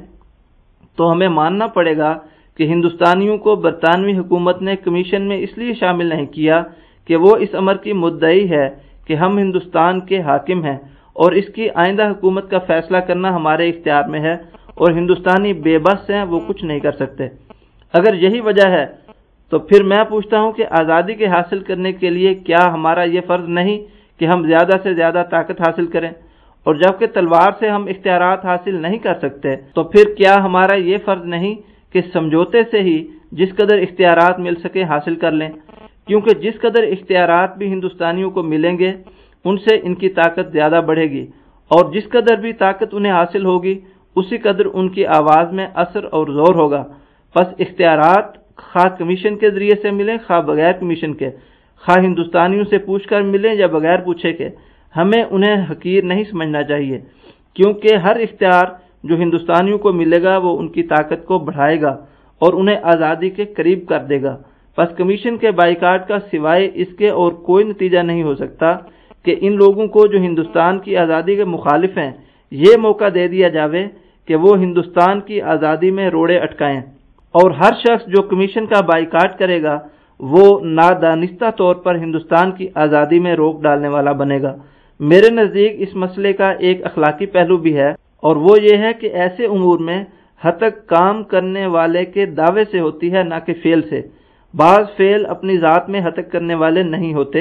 تو ہمیں ماننا پڑے گا کہ ہندوستانیوں کو برطانوی حکومت نے کمیشن میں اس لیے شامل نہیں کیا کہ وہ اس امر کی مدعی ہے کہ ہم ہندوستان کے حاکم ہیں اور اس کی آئندہ حکومت کا فیصلہ کرنا ہمارے اختیار میں ہے، اور ہندوستانی بے بس ہیں، وہ کچھ نہیں کر سکتے۔ اگر یہی وجہ ہے تو پھر میں پوچھتا ہوں کہ آزادی کے حاصل کرنے کے لیے کیا ہمارا یہ فرض نہیں کہ ہم زیادہ سے زیادہ طاقت حاصل کریں؟ اور جبکہ تلوار سے ہم اختیارات حاصل نہیں کر سکتے تو پھر کیا ہمارا یہ فرض نہیں کہ سمجھوتے سے ہی جس قدر اختیارات مل سکے حاصل کر لیں؟ کیونکہ جس قدر اختیارات بھی ہندوستانیوں کو ملیں گے ان سے ان کی طاقت زیادہ بڑھے گی، اور جس قدر بھی طاقت انہیں حاصل ہوگی اسی قدر ان کی آواز میں اثر اور زور ہوگا۔ پس اختیارات خواہ کمیشن کے ذریعے سے ملیں خواہ بغیر کمیشن کے، خواہ ہندوستانیوں سے پوچھ کر ملیں یا بغیر پوچھے کے، ہمیں انہیں حقیر نہیں سمجھنا چاہیے، کیونکہ ہر اختیار جو ہندوستانیوں کو ملے گا وہ ان کی طاقت کو بڑھائے گا اور انہیں آزادی کے قریب کر دے گا۔ پس کمیشن کے بائیکاٹ کا سوائے اس کے اور کوئی نتیجہ نہیں ہو سکتا کہ ان لوگوں کو جو ہندوستان کی آزادی کے مخالف ہیں یہ موقع دے دیا جاوے کہ وہ ہندوستان کی آزادی میں روڑے اٹکائیں، اور ہر شخص جو کمیشن کا بائیکاٹ کرے گا وہ نادانستہ طور پر ہندوستان کی آزادی میں روک ڈالنے والا بنے گا۔ میرے نزدیک اس مسئلے کا ایک اخلاقی پہلو بھی ہے، اور وہ یہ ہے کہ ایسے امور میں ہتک کام کرنے والے کے دعوے سے ہوتی ہے نہ کہ فعل سے۔ بعض فعل اپنی ذات میں ہتک کرنے والے نہیں ہوتے،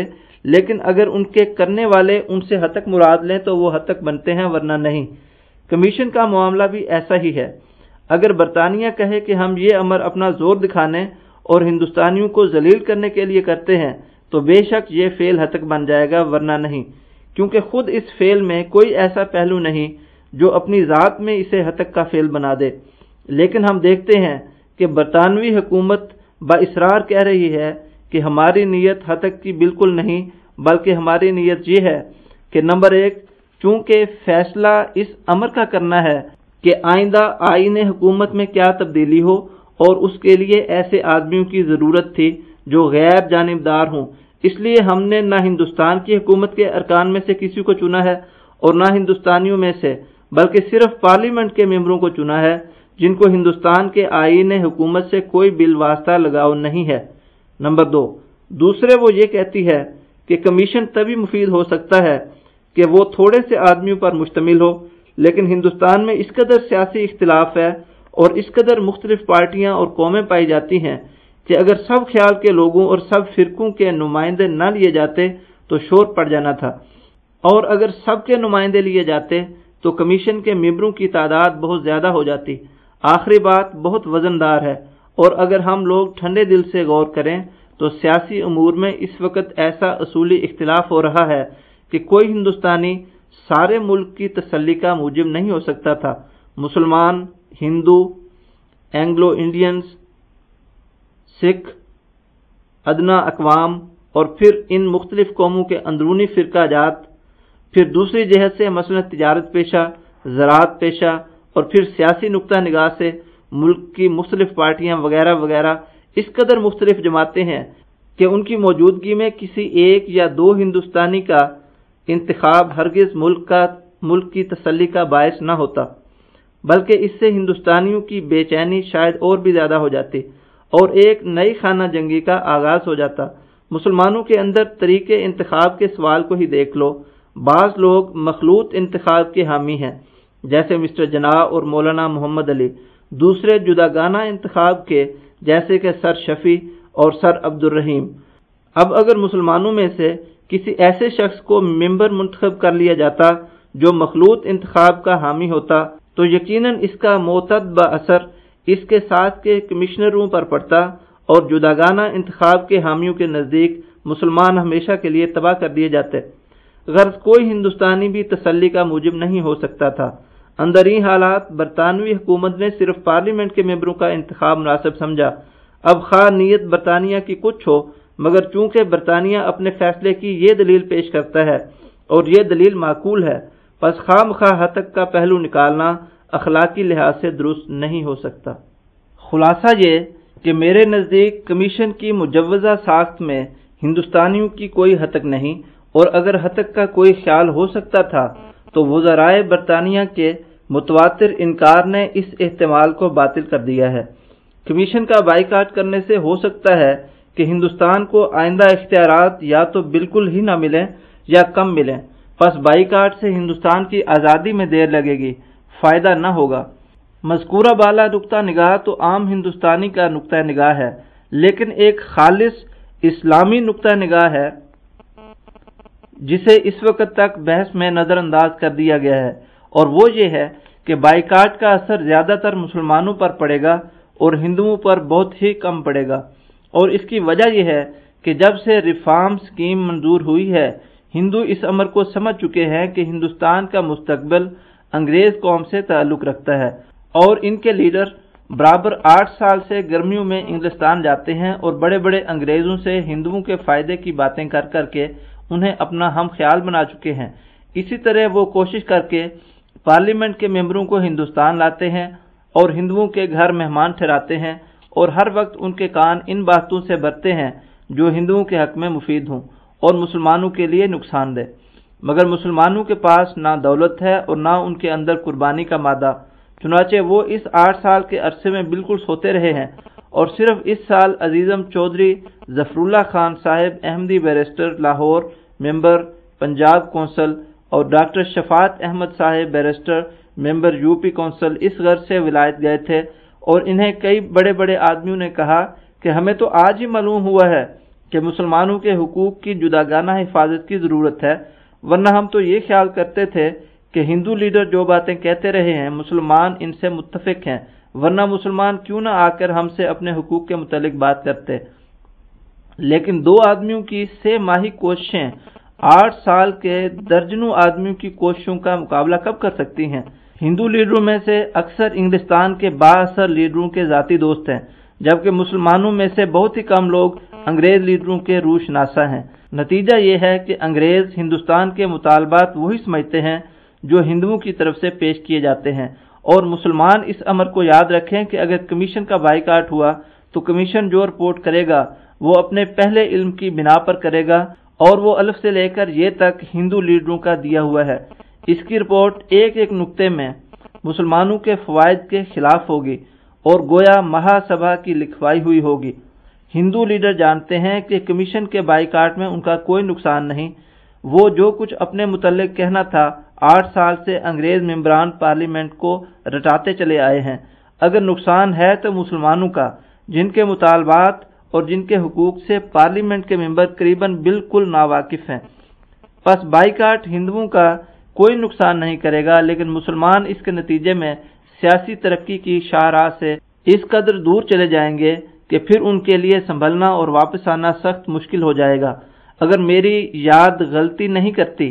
لیکن اگر ان کے کرنے والے ان سے حد تک مراد لیں تو وہ حد تک بنتے ہیں ورنہ نہیں۔ کمیشن کا معاملہ بھی ایسا ہی ہے۔ اگر برطانیہ کہے کہ ہم یہ امر اپنا زور دکھانے اور ہندوستانیوں کو ذلیل کرنے کے لیے کرتے ہیں تو بے شک یہ فعل حد تک بن جائے گا ورنہ نہیں، کیونکہ خود اس فعل میں کوئی ایسا پہلو نہیں جو اپنی ذات میں اسے حد تک کا فعل بنا دے۔ لیکن ہم دیکھتے ہیں کہ برطانوی حکومت باصرار کہہ رہی ہے کہ ہماری نیت حد تک کی بالکل نہیں، بلکہ ہماری نیت یہ ہے کہ نمبر 1، چونکہ فیصلہ اس امر کا کرنا ہے کہ آئندہ آئین حکومت میں کیا تبدیلی ہو، اور اس کے لیے ایسے آدمیوں کی ضرورت تھی جو غیر جانبدار ہوں، اس لیے ہم نے نہ ہندوستان کی حکومت کے ارکان میں سے کسی کو چنا ہے اور نہ ہندوستانیوں میں سے، بلکہ صرف پارلیمنٹ کے ممبروں کو چنا ہے جن کو ہندوستان کے آئین حکومت سے کوئی بالواسطہ لگاؤ نہیں ہے۔ نمبر 2، دوسرے وہ یہ کہتی ہے کہ کمیشن تبھی مفید ہو سکتا ہے کہ وہ تھوڑے سے آدمیوں پر مشتمل ہو، لیکن ہندوستان میں اس قدر سیاسی اختلاف ہے اور اس قدر مختلف پارٹیاں اور قومیں پائی جاتی ہیں کہ اگر سب خیال کے لوگوں اور سب فرقوں کے نمائندے نہ لیے جاتے تو شور پڑ جانا تھا، اور اگر سب کے نمائندے لیے جاتے تو کمیشن کے ممبروں کی تعداد بہت زیادہ ہو جاتی۔ آخری بات بہت وزندار ہے، اور اگر ہم لوگ ٹھنڈے دل سے غور کریں تو سیاسی امور میں اس وقت ایسا اصولی اختلاف ہو رہا ہے کہ کوئی ہندوستانی سارے ملک کی تسلی کا موجب نہیں ہو سکتا تھا۔ مسلمان، ہندو، اینگلو انڈینز، سکھ، ادنا اقوام اور پھر ان مختلف قوموں کے اندرونی فرقہ جات، پھر دوسری جہت سے مثلا تجارت پیشہ، زراعت پیشہ، اور پھر سیاسی نقطہ نگاہ سے ملک کی مختلف پارٹیاں وغیرہ وغیرہ اس قدر مختلف جماعتیں ہیں کہ ان کی موجودگی میں کسی ایک یا دو ہندوستانی کا انتخاب ہرگز ملک کی تسلی کا باعث نہ ہوتا، بلکہ اس سے ہندوستانیوں کی بے چینی شاید اور بھی زیادہ ہو جاتی اور ایک نئی خانہ جنگی کا آغاز ہو جاتا۔ مسلمانوں کے اندر طریقے انتخاب کے سوال کو ہی دیکھ لو، بعض لوگ مخلوط انتخاب کے حامی ہیں جیسے مسٹر جناح اور مولانا محمد علی، دوسرے جداگانہ انتخاب کے جیسے کہ سر شفیع اور سر عبد الرحیم۔ اب اگر مسلمانوں میں سے کسی ایسے شخص کو ممبر منتخب کر لیا جاتا جو مخلوط انتخاب کا حامی ہوتا تو یقیناً اس کا معتد اثر اس کے ساتھ کے کمشنروں پر پڑتا اور جداگانہ انتخاب کے حامیوں کے نزدیک مسلمان ہمیشہ کے لیے تباہ کر دیے جاتے۔ غرض کوئی ہندوستانی بھی تسلی کا موجب نہیں ہو سکتا تھا۔ اندرین حالات برطانوی حکومت نے صرف پارلیمنٹ کے ممبروں کا انتخاب مناسب سمجھا۔ اب خواہ نیت برطانیہ کی کچھ ہو، مگر چونکہ برطانیہ اپنے فیصلے کی یہ دلیل پیش کرتا ہے اور یہ دلیل معقول ہے، پس خواہ مخواہ حد تک کا پہلو نکالنا اخلاقی لحاظ سے درست نہیں ہو سکتا۔ خلاصہ یہ کہ میرے نزدیک کمیشن کی مجوزہ ساخت میں ہندوستانیوں کی کوئی حد تک نہیں، اور اگر حد تک کا کوئی خیال ہو سکتا تھا تو وزرائے برطانیہ کے متواتر انکار نے اس احتمال کو باطل کر دیا ہے۔ کمیشن کا بائیکاٹ کرنے سے ہو سکتا ہے کہ ہندوستان کو آئندہ اختیارات یا تو بالکل ہی نہ ملیں یا کم ملیں، پس بائیکاٹ سے ہندوستان کی آزادی میں دیر لگے گی، فائدہ نہ ہوگا۔ مذکورہ بالا نقطہ نگاہ تو عام ہندوستانی کا نقطہ نگاہ ہے، لیکن ایک خالص اسلامی نقطہ نگاہ ہے جسے اس وقت تک بحث میں نظر انداز کر دیا گیا ہے، اور وہ یہ ہے کہ بائیکاٹ کا اثر زیادہ تر مسلمانوں پر پڑے گا اور ہندوؤں پر بہت ہی کم پڑے گا، اور اس کی وجہ یہ ہے کہ جب سے ریفارم سکیم منظور ہوئی ہے، ہندو اس امر کو سمجھ چکے ہیں کہ ہندوستان کا مستقبل انگریز قوم سے تعلق رکھتا ہے، اور ان کے لیڈر برابر 8 سال سے گرمیوں میں انگلستان جاتے ہیں اور بڑے بڑے انگریزوں سے ہندوؤں کے فائدے کی باتیں کر کر کے انہیں اپنا ہم خیال بنا چکے ہیں۔ اسی طرح وہ کوشش کر کے پارلیمنٹ کے ممبروں کو ہندوستان لاتے ہیں اور ہندوؤں کے گھر مہمان ٹھہراتے ہیں، اور ہر وقت ان کے کان ان باتوں سے بھرتے ہیں جو ہندوؤں کے حق میں مفید ہوں اور مسلمانوں کے لیے نقصان دہ، مگر مسلمانوں کے پاس نہ دولت ہے اور نہ ان کے اندر قربانی کا مادہ، چنانچہ وہ اس 8 سال کے عرصے میں بالکل سوتے رہے ہیں، اور صرف اس سال عزیزم چودھری ظفر اللہ خان صاحب Ahmadi barrister Lahore member Punjab council اور ڈاکٹر شفاعت احمد صاحب barrister member U P council اس غرض سے ولایت گئے تھے، اور انہیں کئی بڑے بڑے آدمیوں نے کہا کہ ہمیں تو آج ہی معلوم ہوا ہے کہ مسلمانوں کے حقوق کی جداگانہ حفاظت کی ضرورت ہے، ورنہ ہم تو یہ خیال کرتے تھے کہ ہندو لیڈر جو باتیں کہتے رہے ہیں مسلمان ان سے متفق ہیں، ورنہ مسلمان کیوں نہ آ کر ہم سے اپنے حقوق کے متعلق بات کرتے۔ لیکن دو آدمیوں کی 6 ماہی کوششیں 8 سال کے درجنوں آدمیوں کی کوششوں کا مقابلہ کب کر سکتی ہیں؟ ہندو لیڈروں میں سے اکثر انگلستان کے بااثر لیڈروں کے ذاتی دوست ہیں، جبکہ مسلمانوں میں سے بہت ہی کم لوگ انگریز لیڈروں کے روح شناسہ ہیں۔ نتیجہ یہ ہے کہ انگریز ہندوستان کے مطالبات وہی سمجھتے ہیں جو ہندوؤں کی طرف سے پیش کیے جاتے ہیں، اور مسلمان اس امر کو یاد رکھیں کہ اگر کمیشن کا بائیکاٹ ہوا تو کمیشن جو رپورٹ کرے گا وہ اپنے پہلے علم کی بنا پر کرے گا، اور وہ الف سے لے کر یہ تک ہندو لیڈروں کا دیا ہوا ہے۔ اس کی رپورٹ ایک ایک نقطے میں مسلمانوں کے فوائد کے خلاف ہوگی اور گویا مہا سبھا کی لکھوائی ہوئی ہوگی۔ ہندو لیڈر جانتے ہیں کہ کمیشن کے بائیکاٹ میں ان کا کوئی نقصان نہیں، وہ جو کچھ اپنے متعلق کہنا تھا 8 سال سے انگریز ممبران پارلیمنٹ کو رٹاتے چلے آئے ہیں۔ اگر نقصان ہے تو مسلمانوں کا، جن کے مطالبات اور جن کے حقوق سے پارلیمنٹ کے ممبر قریباً بالکل ناواقف ہیں۔ پس بائیکاٹ ہندوؤں کا کوئی نقصان نہیں کرے گا، لیکن مسلمان اس کے نتیجے میں سیاسی ترقی کی شاہراہ سے اس قدر دور چلے جائیں گے کہ پھر ان کے لیے سنبھلنا اور واپس آنا سخت مشکل ہو جائے گا۔ اگر میری یاد غلطی نہیں کرتی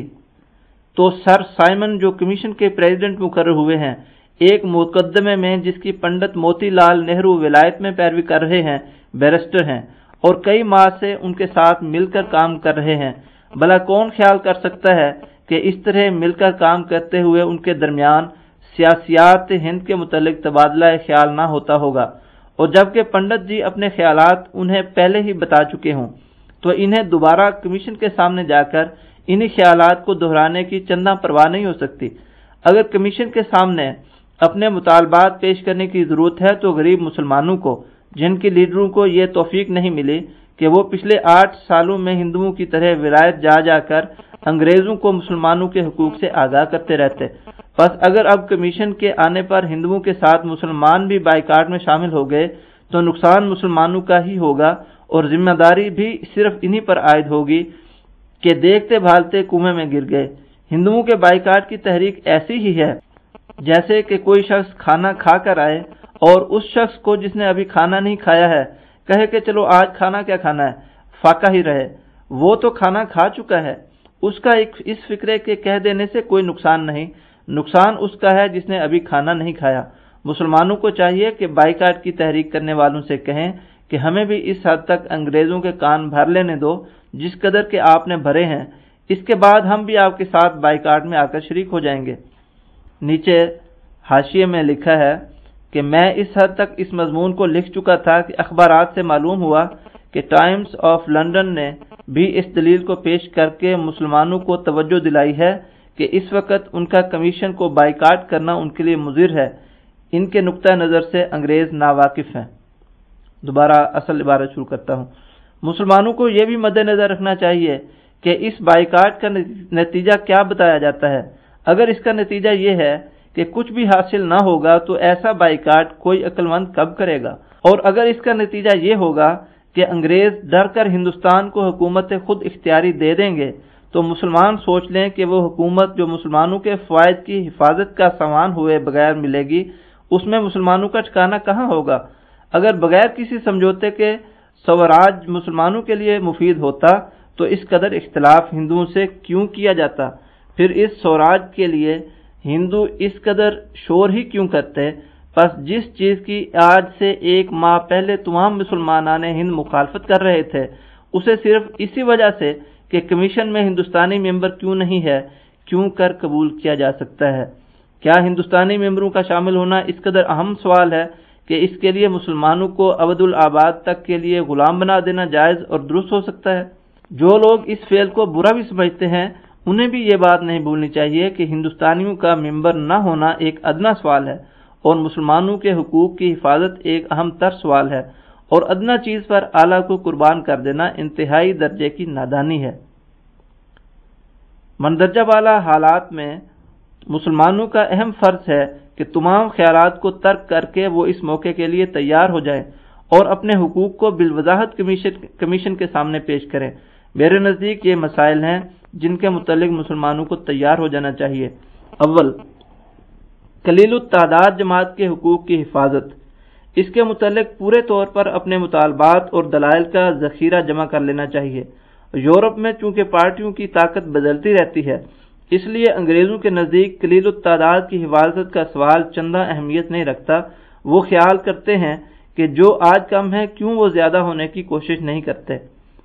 تو سر سائمن جو کمیشن کے پریزیڈنٹ مقرر ہوئے ہیں، ایک مقدمے میں جس کی پنڈت موتی لال نہرو ولایت میں پیروی کر رہے ہیں، بیرسٹر ہیں اور کئی ماہ سے ان کے ساتھ مل کر کام کر رہے ہیں۔ بھلا کون خیال کر سکتا ہے کہ اس طرح مل کر کام کرتے ہوئے ان کے درمیان سیاسیات ہند کے متعلق تبادلہ خیال نہ ہوتا ہوگا، اور جبکہ پنڈت جی اپنے خیالات انہیں پہلے ہی بتا چکے ہوں تو انہیں دوبارہ کمیشن کے سامنے جا کر انہی خیالات کو دہرانے کی چنداں پرواہ نہیں ہو سکتی۔ اگر کمیشن کے سامنے اپنے مطالبات پیش کرنے کی ضرورت ہے تو غریب مسلمانوں کو، جن کے لیڈروں کو یہ توفیق نہیں ملی کہ وہ پچھلے 8 سالوں میں ہندوؤں کی طرح ولایت جا جا کر انگریزوں کو مسلمانوں کے حقوق سے آگاہ کرتے رہتے، پس اگر اب کمیشن کے آنے پر ہندوؤں کے ساتھ مسلمان بھی بائیکاٹ میں شامل ہو گئے تو نقصان مسلمانوں کا ہی ہوگا، اور ذمہ داری بھی صرف انہی پر عائد ہوگی کہ دیکھتے بھالتے کنویں میں گر گئے۔ ہندوؤں کے بائیکاٹ کی تحریک ایسی ہی ہے جیسے کہ کوئی شخص کھانا کھا کر آئے اور اس شخص کو جس نے ابھی کھانا نہیں کھایا ہے کہے کہ چلو آج کھانا کیا کھانا ہے، فاقہ ہی رہے، وہ تو کھانا کھا چکا ہے۔ اس کا اس فکرے کے کہہ دینے سے کوئی نقصان نہیں، نقصان اس کا ہے جس نے ابھی کھانا نہیں کھایا۔ مسلمانوں کو چاہیے کہ بائیکاٹ کی تحریک کرنے والوں سے کہیں کہ ہمیں بھی اس حد تک انگریزوں کے کان بھر لینے دو جس قدر کہ آپ نے بھرے ہیں، اس کے بعد ہم بھی آپ کے ساتھ بائیکاٹ میں آ کر شریک ہو جائیں گے۔ نیچے حاشیے میں لکھا ہے کہ میں اس حد تک اس مضمون کو لکھ چکا تھا کہ اخبارات سے معلوم ہوا کہ ٹائمز آف لنڈن نے بھی اس دلیل کو پیش کر کے مسلمانوں کو توجہ دلائی ہے کہ اس وقت ان کا کمیشن کو بائیکاٹ کرنا ان کے لیے مضر ہے، ان کے نقطہ نظر سے انگریز ناواقف ہیں۔ دوبارہ اصل عبارت شروع کرتا ہوں۔ مسلمانوں کو یہ بھی مد نظر رکھنا چاہیے کہ اس بائیکاٹ کا نتیجہ کیا بتایا جاتا ہے۔ اگر اس کا نتیجہ یہ ہے کہ کچھ بھی حاصل نہ ہوگا تو ایسا بائیکاٹ کوئی عقل مند کب کرے گا، اور اگر اس کا نتیجہ یہ ہوگا کہ انگریز ڈر کر ہندوستان کو حکومت خود اختیاری دے دیں گے تو مسلمان سوچ لیں کہ وہ حکومت جو مسلمانوں کے فوائد کی حفاظت کا سامان ہوئے بغیر ملے گی، اس میں مسلمانوں کا ٹھکانہ کہاں ہوگا۔ اگر بغیر کسی سمجھوتے کے سوراج مسلمانوں کے لیے مفید ہوتا تو اس قدر اختلاف ہندوؤں سے کیوں کیا جاتا، پھر اس سوراج کے لیے ہندو اس قدر شور ہی کیوں کرتے۔ پس جس چیز کی آج سے 1 ماہ پہلے تمام مسلمانان ہند مخالفت کر رہے تھے، اسے صرف اسی وجہ سے کہ کمیشن میں ہندوستانی ممبر کیوں نہیں ہے، کیوں کر قبول کیا جا سکتا ہے۔ کیا ہندوستانی ممبروں کا شامل ہونا اس قدر اہم سوال ہے کہ اس کے لیے مسلمانوں کو ابد الآباد تک کے لیے غلام بنا دینا جائز اور درست ہو سکتا ہے؟ جو لوگ اس فعل کو برا بھی سمجھتے ہیں انہیں بھی یہ بات نہیں بھولنی چاہیے کہ ہندوستانیوں کا ممبر نہ ہونا ایک ادنا سوال ہے اور مسلمانوں کے حقوق کی حفاظت ایک اہم تر سوال ہے، اور ادنا چیز پر اعلیٰ کو قربان کر دینا انتہائی درجے کی نادانی ہے۔ مندرجہ بالا حالات میں مسلمانوں کا اہم فرض ہے کہ تمام خیالات کو ترک کر کے وہ اس موقع کے لیے تیار ہو جائیں اور اپنے حقوق کو بالوضاحت کمیشن کے سامنے پیش کریں۔ میرے نزدیک یہ مسائل ہیں جن کے متعلق مسلمانوں کو تیار ہو جانا چاہیے۔ اول، قلیل التعداد جماعت کے حقوق کی حفاظت۔ اس کے متعلق پورے طور پر اپنے مطالبات اور دلائل کا ذخیرہ جمع کر لینا چاہیے۔ یورپ میں چونکہ پارٹیوں کی طاقت بدلتی رہتی ہے، اس لیے انگریزوں کے نزدیک قلیل التعداد کی حفاظت کا سوال چندہ اہمیت نہیں رکھتا۔ وہ خیال کرتے ہیں کہ جو آج کم ہے کیوں وہ زیادہ ہونے کی کوشش نہیں کرتے،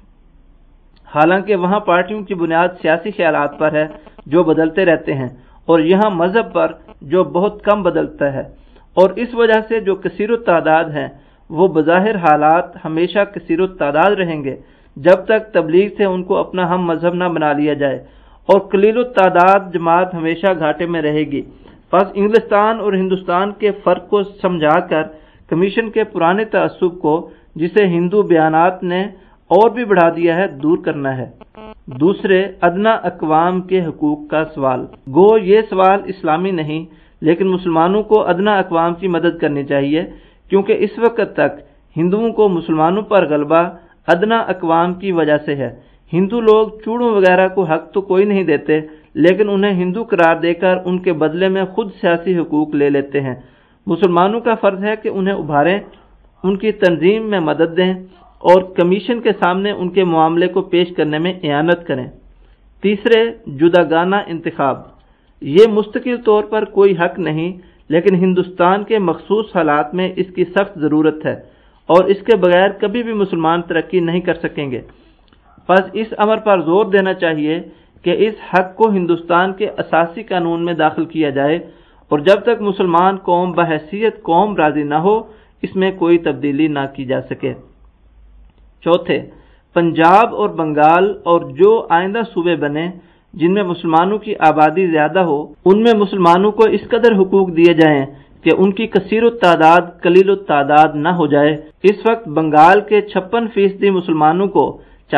حالانکہ وہاں پارٹیوں کی بنیاد سیاسی خیالات پر ہے جو بدلتے رہتے ہیں، اور یہاں مذہب پر جو بہت کم بدلتا ہے، اور اس وجہ سے جو کثیر التعداد ہیں وہ بظاہر حالات ہمیشہ کثیر التعداد رہیں گے جب تک تبلیغ سے ان کو اپنا ہم مذہب نہ بنا لیا جائے، اور قلیل التعداد جماعت ہمیشہ گھاٹے میں رہے گی۔ پس انگلستان اور ہندوستان کے فرق کو سمجھا کر کمیشن کے پرانے تعصب کو، جسے ہندو بیانات نے اور بھی بڑھا دیا ہے، دور کرنا ہے۔ دوسرے، ادنا اقوام کے حقوق کا سوال۔ گو یہ سوال اسلامی نہیں، لیکن مسلمانوں کو ادنا اقوام کی مدد کرنی چاہیے، کیونکہ اس وقت تک ہندوؤں کو مسلمانوں پر غلبہ ادنا اقوام کی وجہ سے ہے۔ ہندو لوگ چوڑوں وغیرہ کو حق تو کوئی نہیں دیتے، لیکن انہیں ہندو قرار دے کر ان کے بدلے میں خود سیاسی حقوق لے لیتے ہیں۔ مسلمانوں کا فرض ہے کہ انہیں ابھاریں، ان کی تنظیم میں مدد دیں، اور کمیشن کے سامنے ان کے معاملے کو پیش کرنے میں اعانت کریں۔ تیسرے، جداگانہ انتخاب۔ یہ مستقل طور پر کوئی حق نہیں، لیکن ہندوستان کے مخصوص حالات میں اس کی سخت ضرورت ہے، اور اس کے بغیر کبھی بھی مسلمان ترقی نہیں کر سکیں گے۔ پس اس امر پر زور دینا چاہیے کہ اس حق کو ہندوستان کے اساسی قانون میں داخل کیا جائے، اور جب تک مسلمان قوم بحیثیت قوم راضی نہ ہو، اس میں کوئی تبدیلی نہ کی جا سکے۔ چوتھے، پنجاب اور بنگال اور جو آئندہ صوبے بنے جن میں مسلمانوں کی آبادی زیادہ ہو، ان میں مسلمانوں کو اس قدر حقوق دیے جائیں کہ ان کی کثیر التعداد قلیل التعداد نہ ہو جائے۔ اس وقت بنگال کے 56% مسلمانوں کو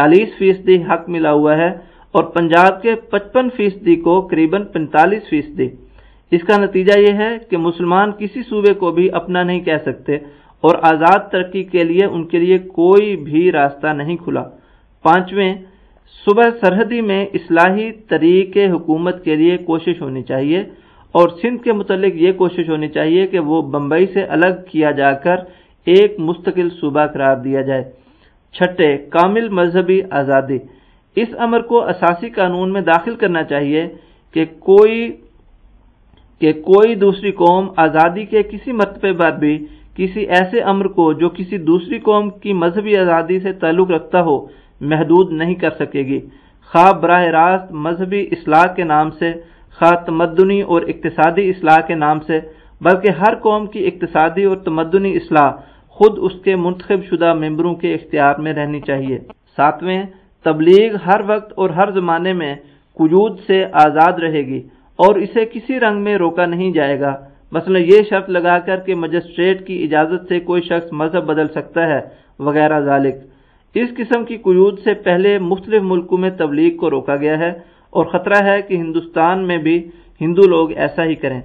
40% حق ملا ہوا ہے، اور پنجاب کے 55% کو قریباً 45%۔ اس کا نتیجہ یہ ہے کہ مسلمان کسی صوبے کو بھی اپنا نہیں کہہ سکتے، اور آزاد ترقی کے لیے ان کے لیے کوئی بھی راستہ نہیں کھلا۔ پانچویں، صوبہ سرحدی میں اصلاحی طریق حکومت کے لیے کوشش ہونی چاہیے، اور سندھ کے متعلق یہ کوشش ہونی چاہیے کہ وہ بمبئی سے الگ کیا جا کر ایک مستقل صوبہ قرار دیا جائے۔ چھٹے، کامل مذہبی آزادی۔ اس امر کو اساسی قانون میں داخل کرنا چاہیے کہ کوئی دوسری قوم آزادی کے کسی مرتبے پر بھی کسی ایسے امر کو جو کسی دوسری قوم کی مذہبی آزادی سے تعلق رکھتا ہو محدود نہیں کر سکے گی، خواہ براہ راست مذہبی اصلاح کے نام سے، خواہ تمدنی اور اقتصادی اصلاح کے نام سے، بلکہ ہر قوم کی اقتصادی اور تمدنی اصلاح خود اس کے منتخب شدہ ممبروں کے اختیار میں رہنی چاہیے۔ ساتویں، تبلیغ ہر وقت اور ہر زمانے میں قیود سے آزاد رہے گی، اور اسے کسی رنگ میں روکا نہیں جائے گا، مثلا یہ شرط لگا کر کہ مجسٹریٹ کی اجازت سے کوئی شخص مذہب بدل سکتا ہے وغیرہ ذالک۔ اس قسم کی قیود سے پہلے مختلف ملکوں میں تبلیغ کو روکا گیا ہے، اور خطرہ ہے کہ ہندوستان میں بھی ہندو لوگ ایسا ہی کریں۔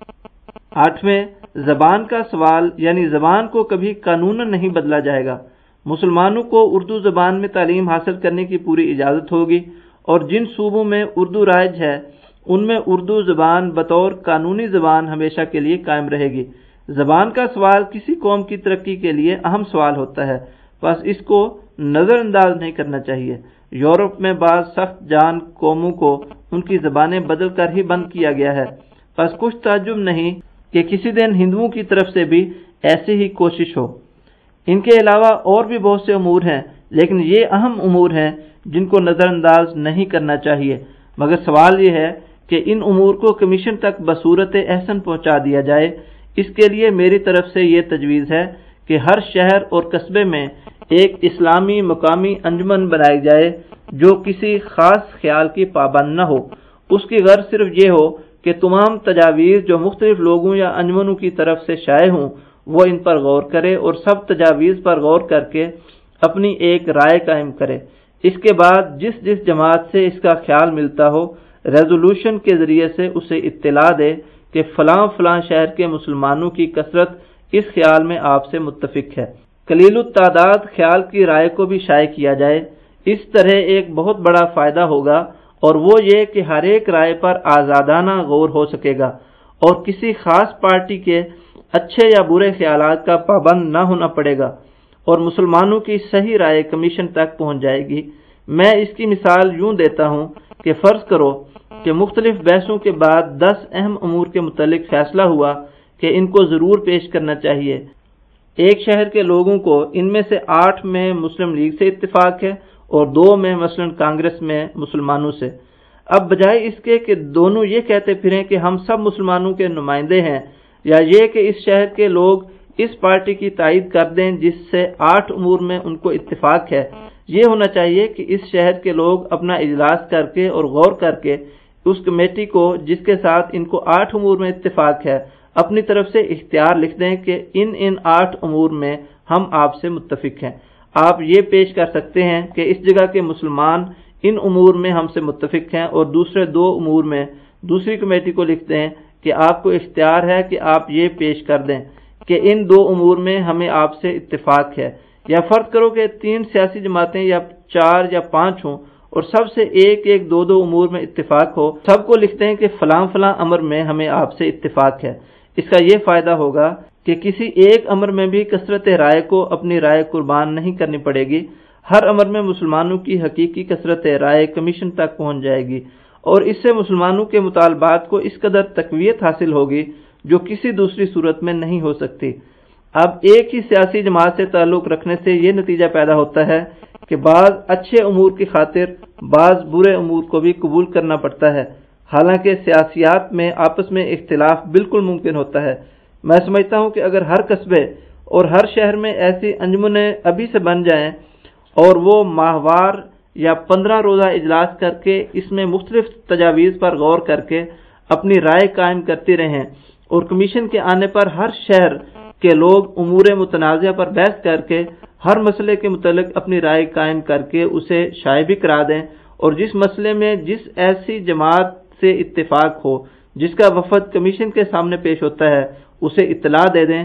آٹھویں، زبان کا سوال، یعنی زبان کو کبھی قانوناً نہیں بدلا جائے گا۔ مسلمانوں کو اردو زبان میں تعلیم حاصل کرنے کی پوری اجازت ہوگی، اور جن صوبوں میں اردو رائج ہے ان میں اردو زبان بطور قانونی زبان ہمیشہ کے لیے قائم رہے گی۔ زبان کا سوال کسی قوم کی ترقی کے لیے اہم سوال ہوتا ہے، بس اس کو نظر انداز نہیں کرنا چاہیے۔ یورپ میں بعض سخت جان قوموں کو ان کی زبانیں بدل کر ہی بند کیا گیا ہے، بس کچھ تعجب نہیں کہ کسی دن ہندوؤں کی طرف سے بھی ایسی ہی کوشش ہو۔ ان کے علاوہ اور بھی بہت سے امور ہیں، لیکن یہ اہم امور ہیں جن کو نظر انداز نہیں کرنا چاہیے، مگر سوال یہ ہے کہ ان امور کو کمیشن تک بصورت احسن پہنچا دیا جائے۔ اس کے لیے میری طرف سے یہ تجویز ہے کہ ہر شہر اور قصبے میں ایک اسلامی مقامی انجمن بنائی جائے جو کسی خاص خیال کی پابند نہ ہو۔ اس کی غرض صرف یہ ہو کہ تمام تجاویز جو مختلف لوگوں یا انجمنوں کی طرف سے شائع ہوں وہ ان پر غور کرے، اور سب تجاویز پر غور کر کے اپنی ایک رائے قائم کرے۔ اس کے بعد جس جس جماعت سے اس کا خیال ملتا ہو ریزولوشن کے ذریعے سے اسے اطلاع دے کہ فلاں فلاں شہر کے مسلمانوں کی کثرت اس خیال میں آپ سے متفق ہے۔ قلیل التعداد خیال کی رائے کو بھی شائع کیا جائے۔ اس طرح ایک بہت بڑا فائدہ ہوگا، اور وہ یہ کہ ہر ایک رائے پر آزادانہ غور ہو سکے گا اور کسی خاص پارٹی کے اچھے یا برے خیالات کا پابند نہ ہونا پڑے گا، اور مسلمانوں کی صحیح رائے کمیشن تک پہنچ جائے گی۔ میں اس کی مثال یوں دیتا ہوں کہ فرض کرو کہ مختلف بحثوں کے بعد 10 اہم امور کے متعلق فیصلہ ہوا کہ ان کو ضرور پیش کرنا چاہیے۔ ایک شہر کے لوگوں کو ان میں سے 8 میں مسلم لیگ سے اتفاق ہے اور 2 میں مثلا کانگریس میں مسلمانوں سے۔ اب بجائے اس کے کہ دونوں یہ کہتے پھریں کہ ہم سب مسلمانوں کے نمائندے ہیں، یا یہ کہ اس شہر کے لوگ اس پارٹی کی تائید کر دیں جس سے 8 امور میں ان کو اتفاق ہے، یہ ہونا چاہیے کہ اس شہر کے لوگ اپنا اجلاس کر کے اور غور کر کے اس کمیٹی کو جس کے ساتھ ان کو 8 امور میں اتفاق ہے اپنی طرف سے اختیار لکھ دیں کہ ان 8 امور میں ہم آپ سے متفق ہیں۔ آپ یہ پیش کر سکتے ہیں کہ اس جگہ کے مسلمان ان امور میں ہم سے متفق ہیں، اور دوسرے 2 امور میں دوسری کمیٹی کو لکھ دیں کہ آپ کو اختیار ہے کہ آپ یہ پیش کر دیں کہ ان 2 امور میں ہمیں آپ سے اتفاق ہے۔ یا فرض کرو کہ 3 سیاسی جماعتیں یا 4 یا 5 ہوں اور سب سے ایک 2 امور میں اتفاق ہو، سب کو لکھتے ہیں کہ فلاں فلاں امر میں ہمیں آپ سے اتفاق ہے۔ اس کا یہ فائدہ ہوگا کہ کسی ایک امر میں بھی کثرت رائے کو اپنی رائے قربان نہیں کرنی پڑے گی۔ ہر امر میں مسلمانوں کی حقیقی کثرت رائے کمیشن تک پہنچ جائے گی، اور اس سے مسلمانوں کے مطالبات کو اس قدر تقویت حاصل ہوگی جو کسی دوسری صورت میں نہیں ہو سکتی۔ اب ایک ہی سیاسی جماعت سے تعلق رکھنے سے یہ نتیجہ پیدا ہوتا ہے کہ بعض اچھے امور کی خاطر بعض برے امور کو بھی قبول کرنا پڑتا ہے، حالانکہ سیاسیات میں آپس میں اختلاف بالکل ممکن ہوتا ہے۔ میں سمجھتا ہوں کہ اگر ہر قصبے اور ہر شہر میں ایسی انجمنیں ابھی سے بن جائیں اور وہ ماہوار یا 15 روزہ اجلاس کر کے اس میں مختلف تجاویز پر غور کر کے اپنی رائے قائم کرتی رہیں، اور کمیشن کے آنے پر ہر شہر کے لوگ امور متنازعہ پر بحث کر کے ہر مسئلے کے متعلق اپنی رائے قائم کر کے اسے شائع بھی کرا دیں، اور جس مسئلے میں جس ایسی جماعت سے اتفاق ہو جس کا وفد کمیشن کے سامنے پیش ہوتا ہے اسے اطلاع دے دیں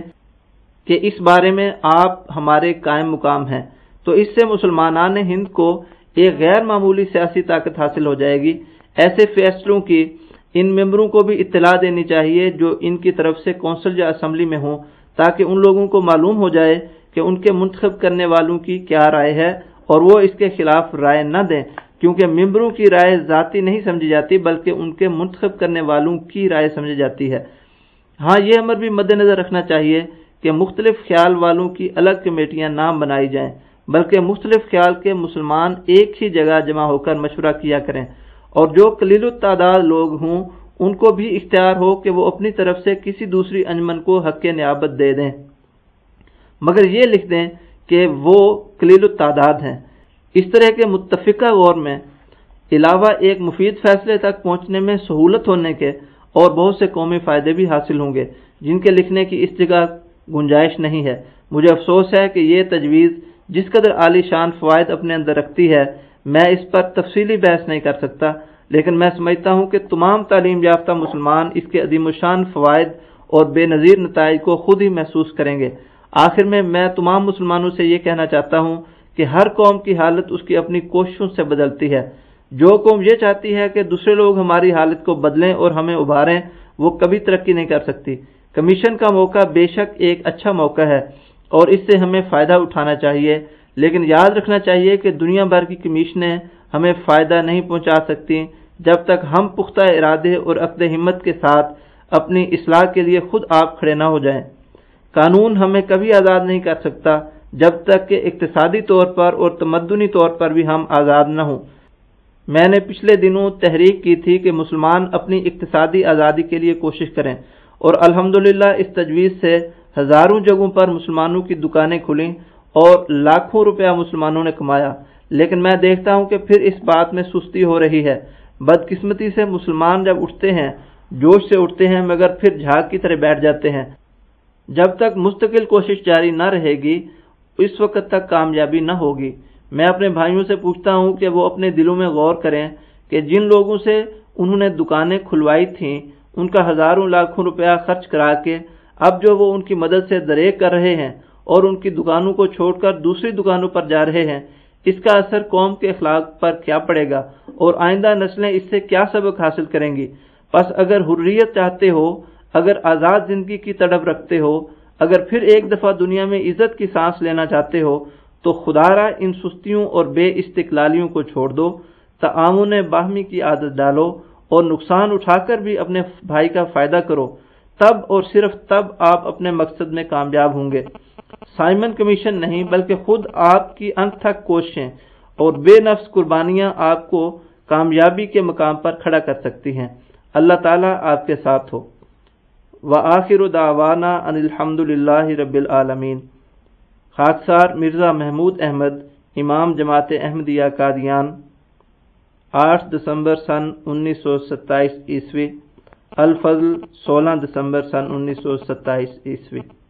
کہ اس بارے میں آپ ہمارے قائم مقام ہیں، تو اس سے مسلمانان ہند کو ایک غیر معمولی سیاسی طاقت حاصل ہو جائے گی۔ ایسے فیصلوں کی ان ممبروں کو بھی اطلاع دینی چاہیے جو ان کی طرف سے کونسل یا اسمبلی میں ہوں، تاکہ ان لوگوں کو معلوم ہو جائے کہ ان کے منتخب کرنے والوں کی کیا رائے ہے، اور وہ اس کے خلاف رائے نہ دیں، کیونکہ ممبروں کی رائے ذاتی نہیں سمجھی جاتی بلکہ ان کے منتخب کرنے والوں کی رائے سمجھی جاتی ہے۔ ہاں، یہ امر بھی مد نظر رکھنا چاہیے کہ مختلف خیال والوں کی الگ کمیٹیاں نہ بنائی جائیں، بلکہ مختلف خیال کے مسلمان ایک ہی جگہ جمع ہو کر مشورہ کیا کریں، اور جو قلیل التعداد لوگ ہوں ان کو بھی اختیار ہو کہ وہ اپنی طرف سے کسی دوسری انجمن کو حق نیابت دے دیں، مگر یہ لکھ دیں کہ وہ قلیل التعداد ہیں۔ اس طرح کے متفقہ غور میں علاوہ ایک مفید فیصلے تک پہنچنے میں سہولت ہونے کے اور بہت سے قومی فائدے بھی حاصل ہوں گے جن کے لکھنے کی اس جگہ گنجائش نہیں ہے۔ مجھے افسوس ہے کہ یہ تجویز جس قدر عالی شان فوائد اپنے اندر رکھتی ہے، میں اس پر تفصیلی بحث نہیں کر سکتا، لیکن میں سمجھتا ہوں کہ تمام تعلیم یافتہ مسلمان اس کے عظیم الشان فوائد اور بے نظیر نتائج کو خود ہی محسوس کریں گے۔ آخر میں تمام مسلمانوں سے یہ کہنا چاہتا ہوں کہ ہر قوم کی حالت اس کی اپنی کوششوں سے بدلتی ہے۔ جو قوم یہ چاہتی ہے کہ دوسرے لوگ ہماری حالت کو بدلیں اور ہمیں ابھاریں، وہ کبھی ترقی نہیں کر سکتی۔ کمیشن کا موقع بے شک ایک اچھا موقع ہے اور اس سے ہمیں فائدہ اٹھانا چاہیے، لیکن یاد رکھنا چاہیے کہ دنیا بھر کی کمیشنیں ہمیں فائدہ نہیں پہنچا سکتی جب تک ہم پختہ ارادے اور عقد ہمت کے ساتھ اپنی اصلاح کے لیے خود آپ کھڑے نہ ہو جائیں۔ قانون ہمیں کبھی آزاد نہیں کر سکتا جب تک کہ اقتصادی طور پر اور تمدنی طور پر بھی ہم آزاد نہ ہوں۔ میں نے پچھلے دنوں تحریک کی تھی کہ مسلمان اپنی اقتصادی آزادی کے لیے کوشش کریں، اور الحمدللہ اس تجویز سے ہزاروں جگہوں پر مسلمانوں کی دکانیں کھلیں اور لاکھوں روپیہ مسلمانوں نے کمایا، لیکن میں دیکھتا ہوں کہ پھر اس بات میں سستی ہو رہی ہے۔ بدقسمتی سے مسلمان جب اٹھتے ہیں جوش سے اٹھتے ہیں، مگر پھر جھاگ کی طرح بیٹھ جاتے ہیں۔ جب تک مستقل کوشش جاری نہ رہے گی اس وقت تک کامیابی نہ ہوگی۔ میں اپنے بھائیوں سے پوچھتا ہوں کہ وہ اپنے دلوں میں غور کریں کہ جن لوگوں سے انہوں نے دکانیں کھلوائی تھیں ان کا ہزاروں لاکھوں روپیہ خرچ کرا کے اب جو وہ ان کی مدد سے دریغ کر رہے ہیں، اور ان کی دکانوں کو چھوڑ کر دوسری دکانوں پر جا رہے ہیں، اس کا اثر قوم کے اخلاق پر کیا پڑے گا اور آئندہ نسلیں اس سے کیا سبق حاصل کریں گی؟ پس اگر حریت چاہتے ہو، اگر آزاد زندگی کی تڑپ رکھتے ہو، اگر پھر ایک دفعہ دنیا میں عزت کی سانس لینا چاہتے ہو، تو خدارا ان سستیوں اور بے استقلالیوں کو چھوڑ دو، تعاون باہمی کی عادت ڈالو اور نقصان اٹھا کر بھی اپنے بھائی کا فائدہ کرو، تب اور صرف تب آپ اپنے مقصد میں کامیاب ہوں گے۔ سائمن کمیشن نہیں بلکہ خود آپ کی انت تک کوششیں اور بے نفس قربانیاں آپ کو کامیابی کے مقام پر کھڑا کر سکتی ہیں۔ اللہ تعالیٰ آپ کے ساتھ ہو۔ وآخر دعوانا ان الحمد للہ رب العالمین۔ خاکسار مرزا محمود احمد، امام جماعت احمدیہ قادیان، 8 دسمبر سن 1927 عیسوی، الفضل 16 دسمبر سن 1927 عیسوی۔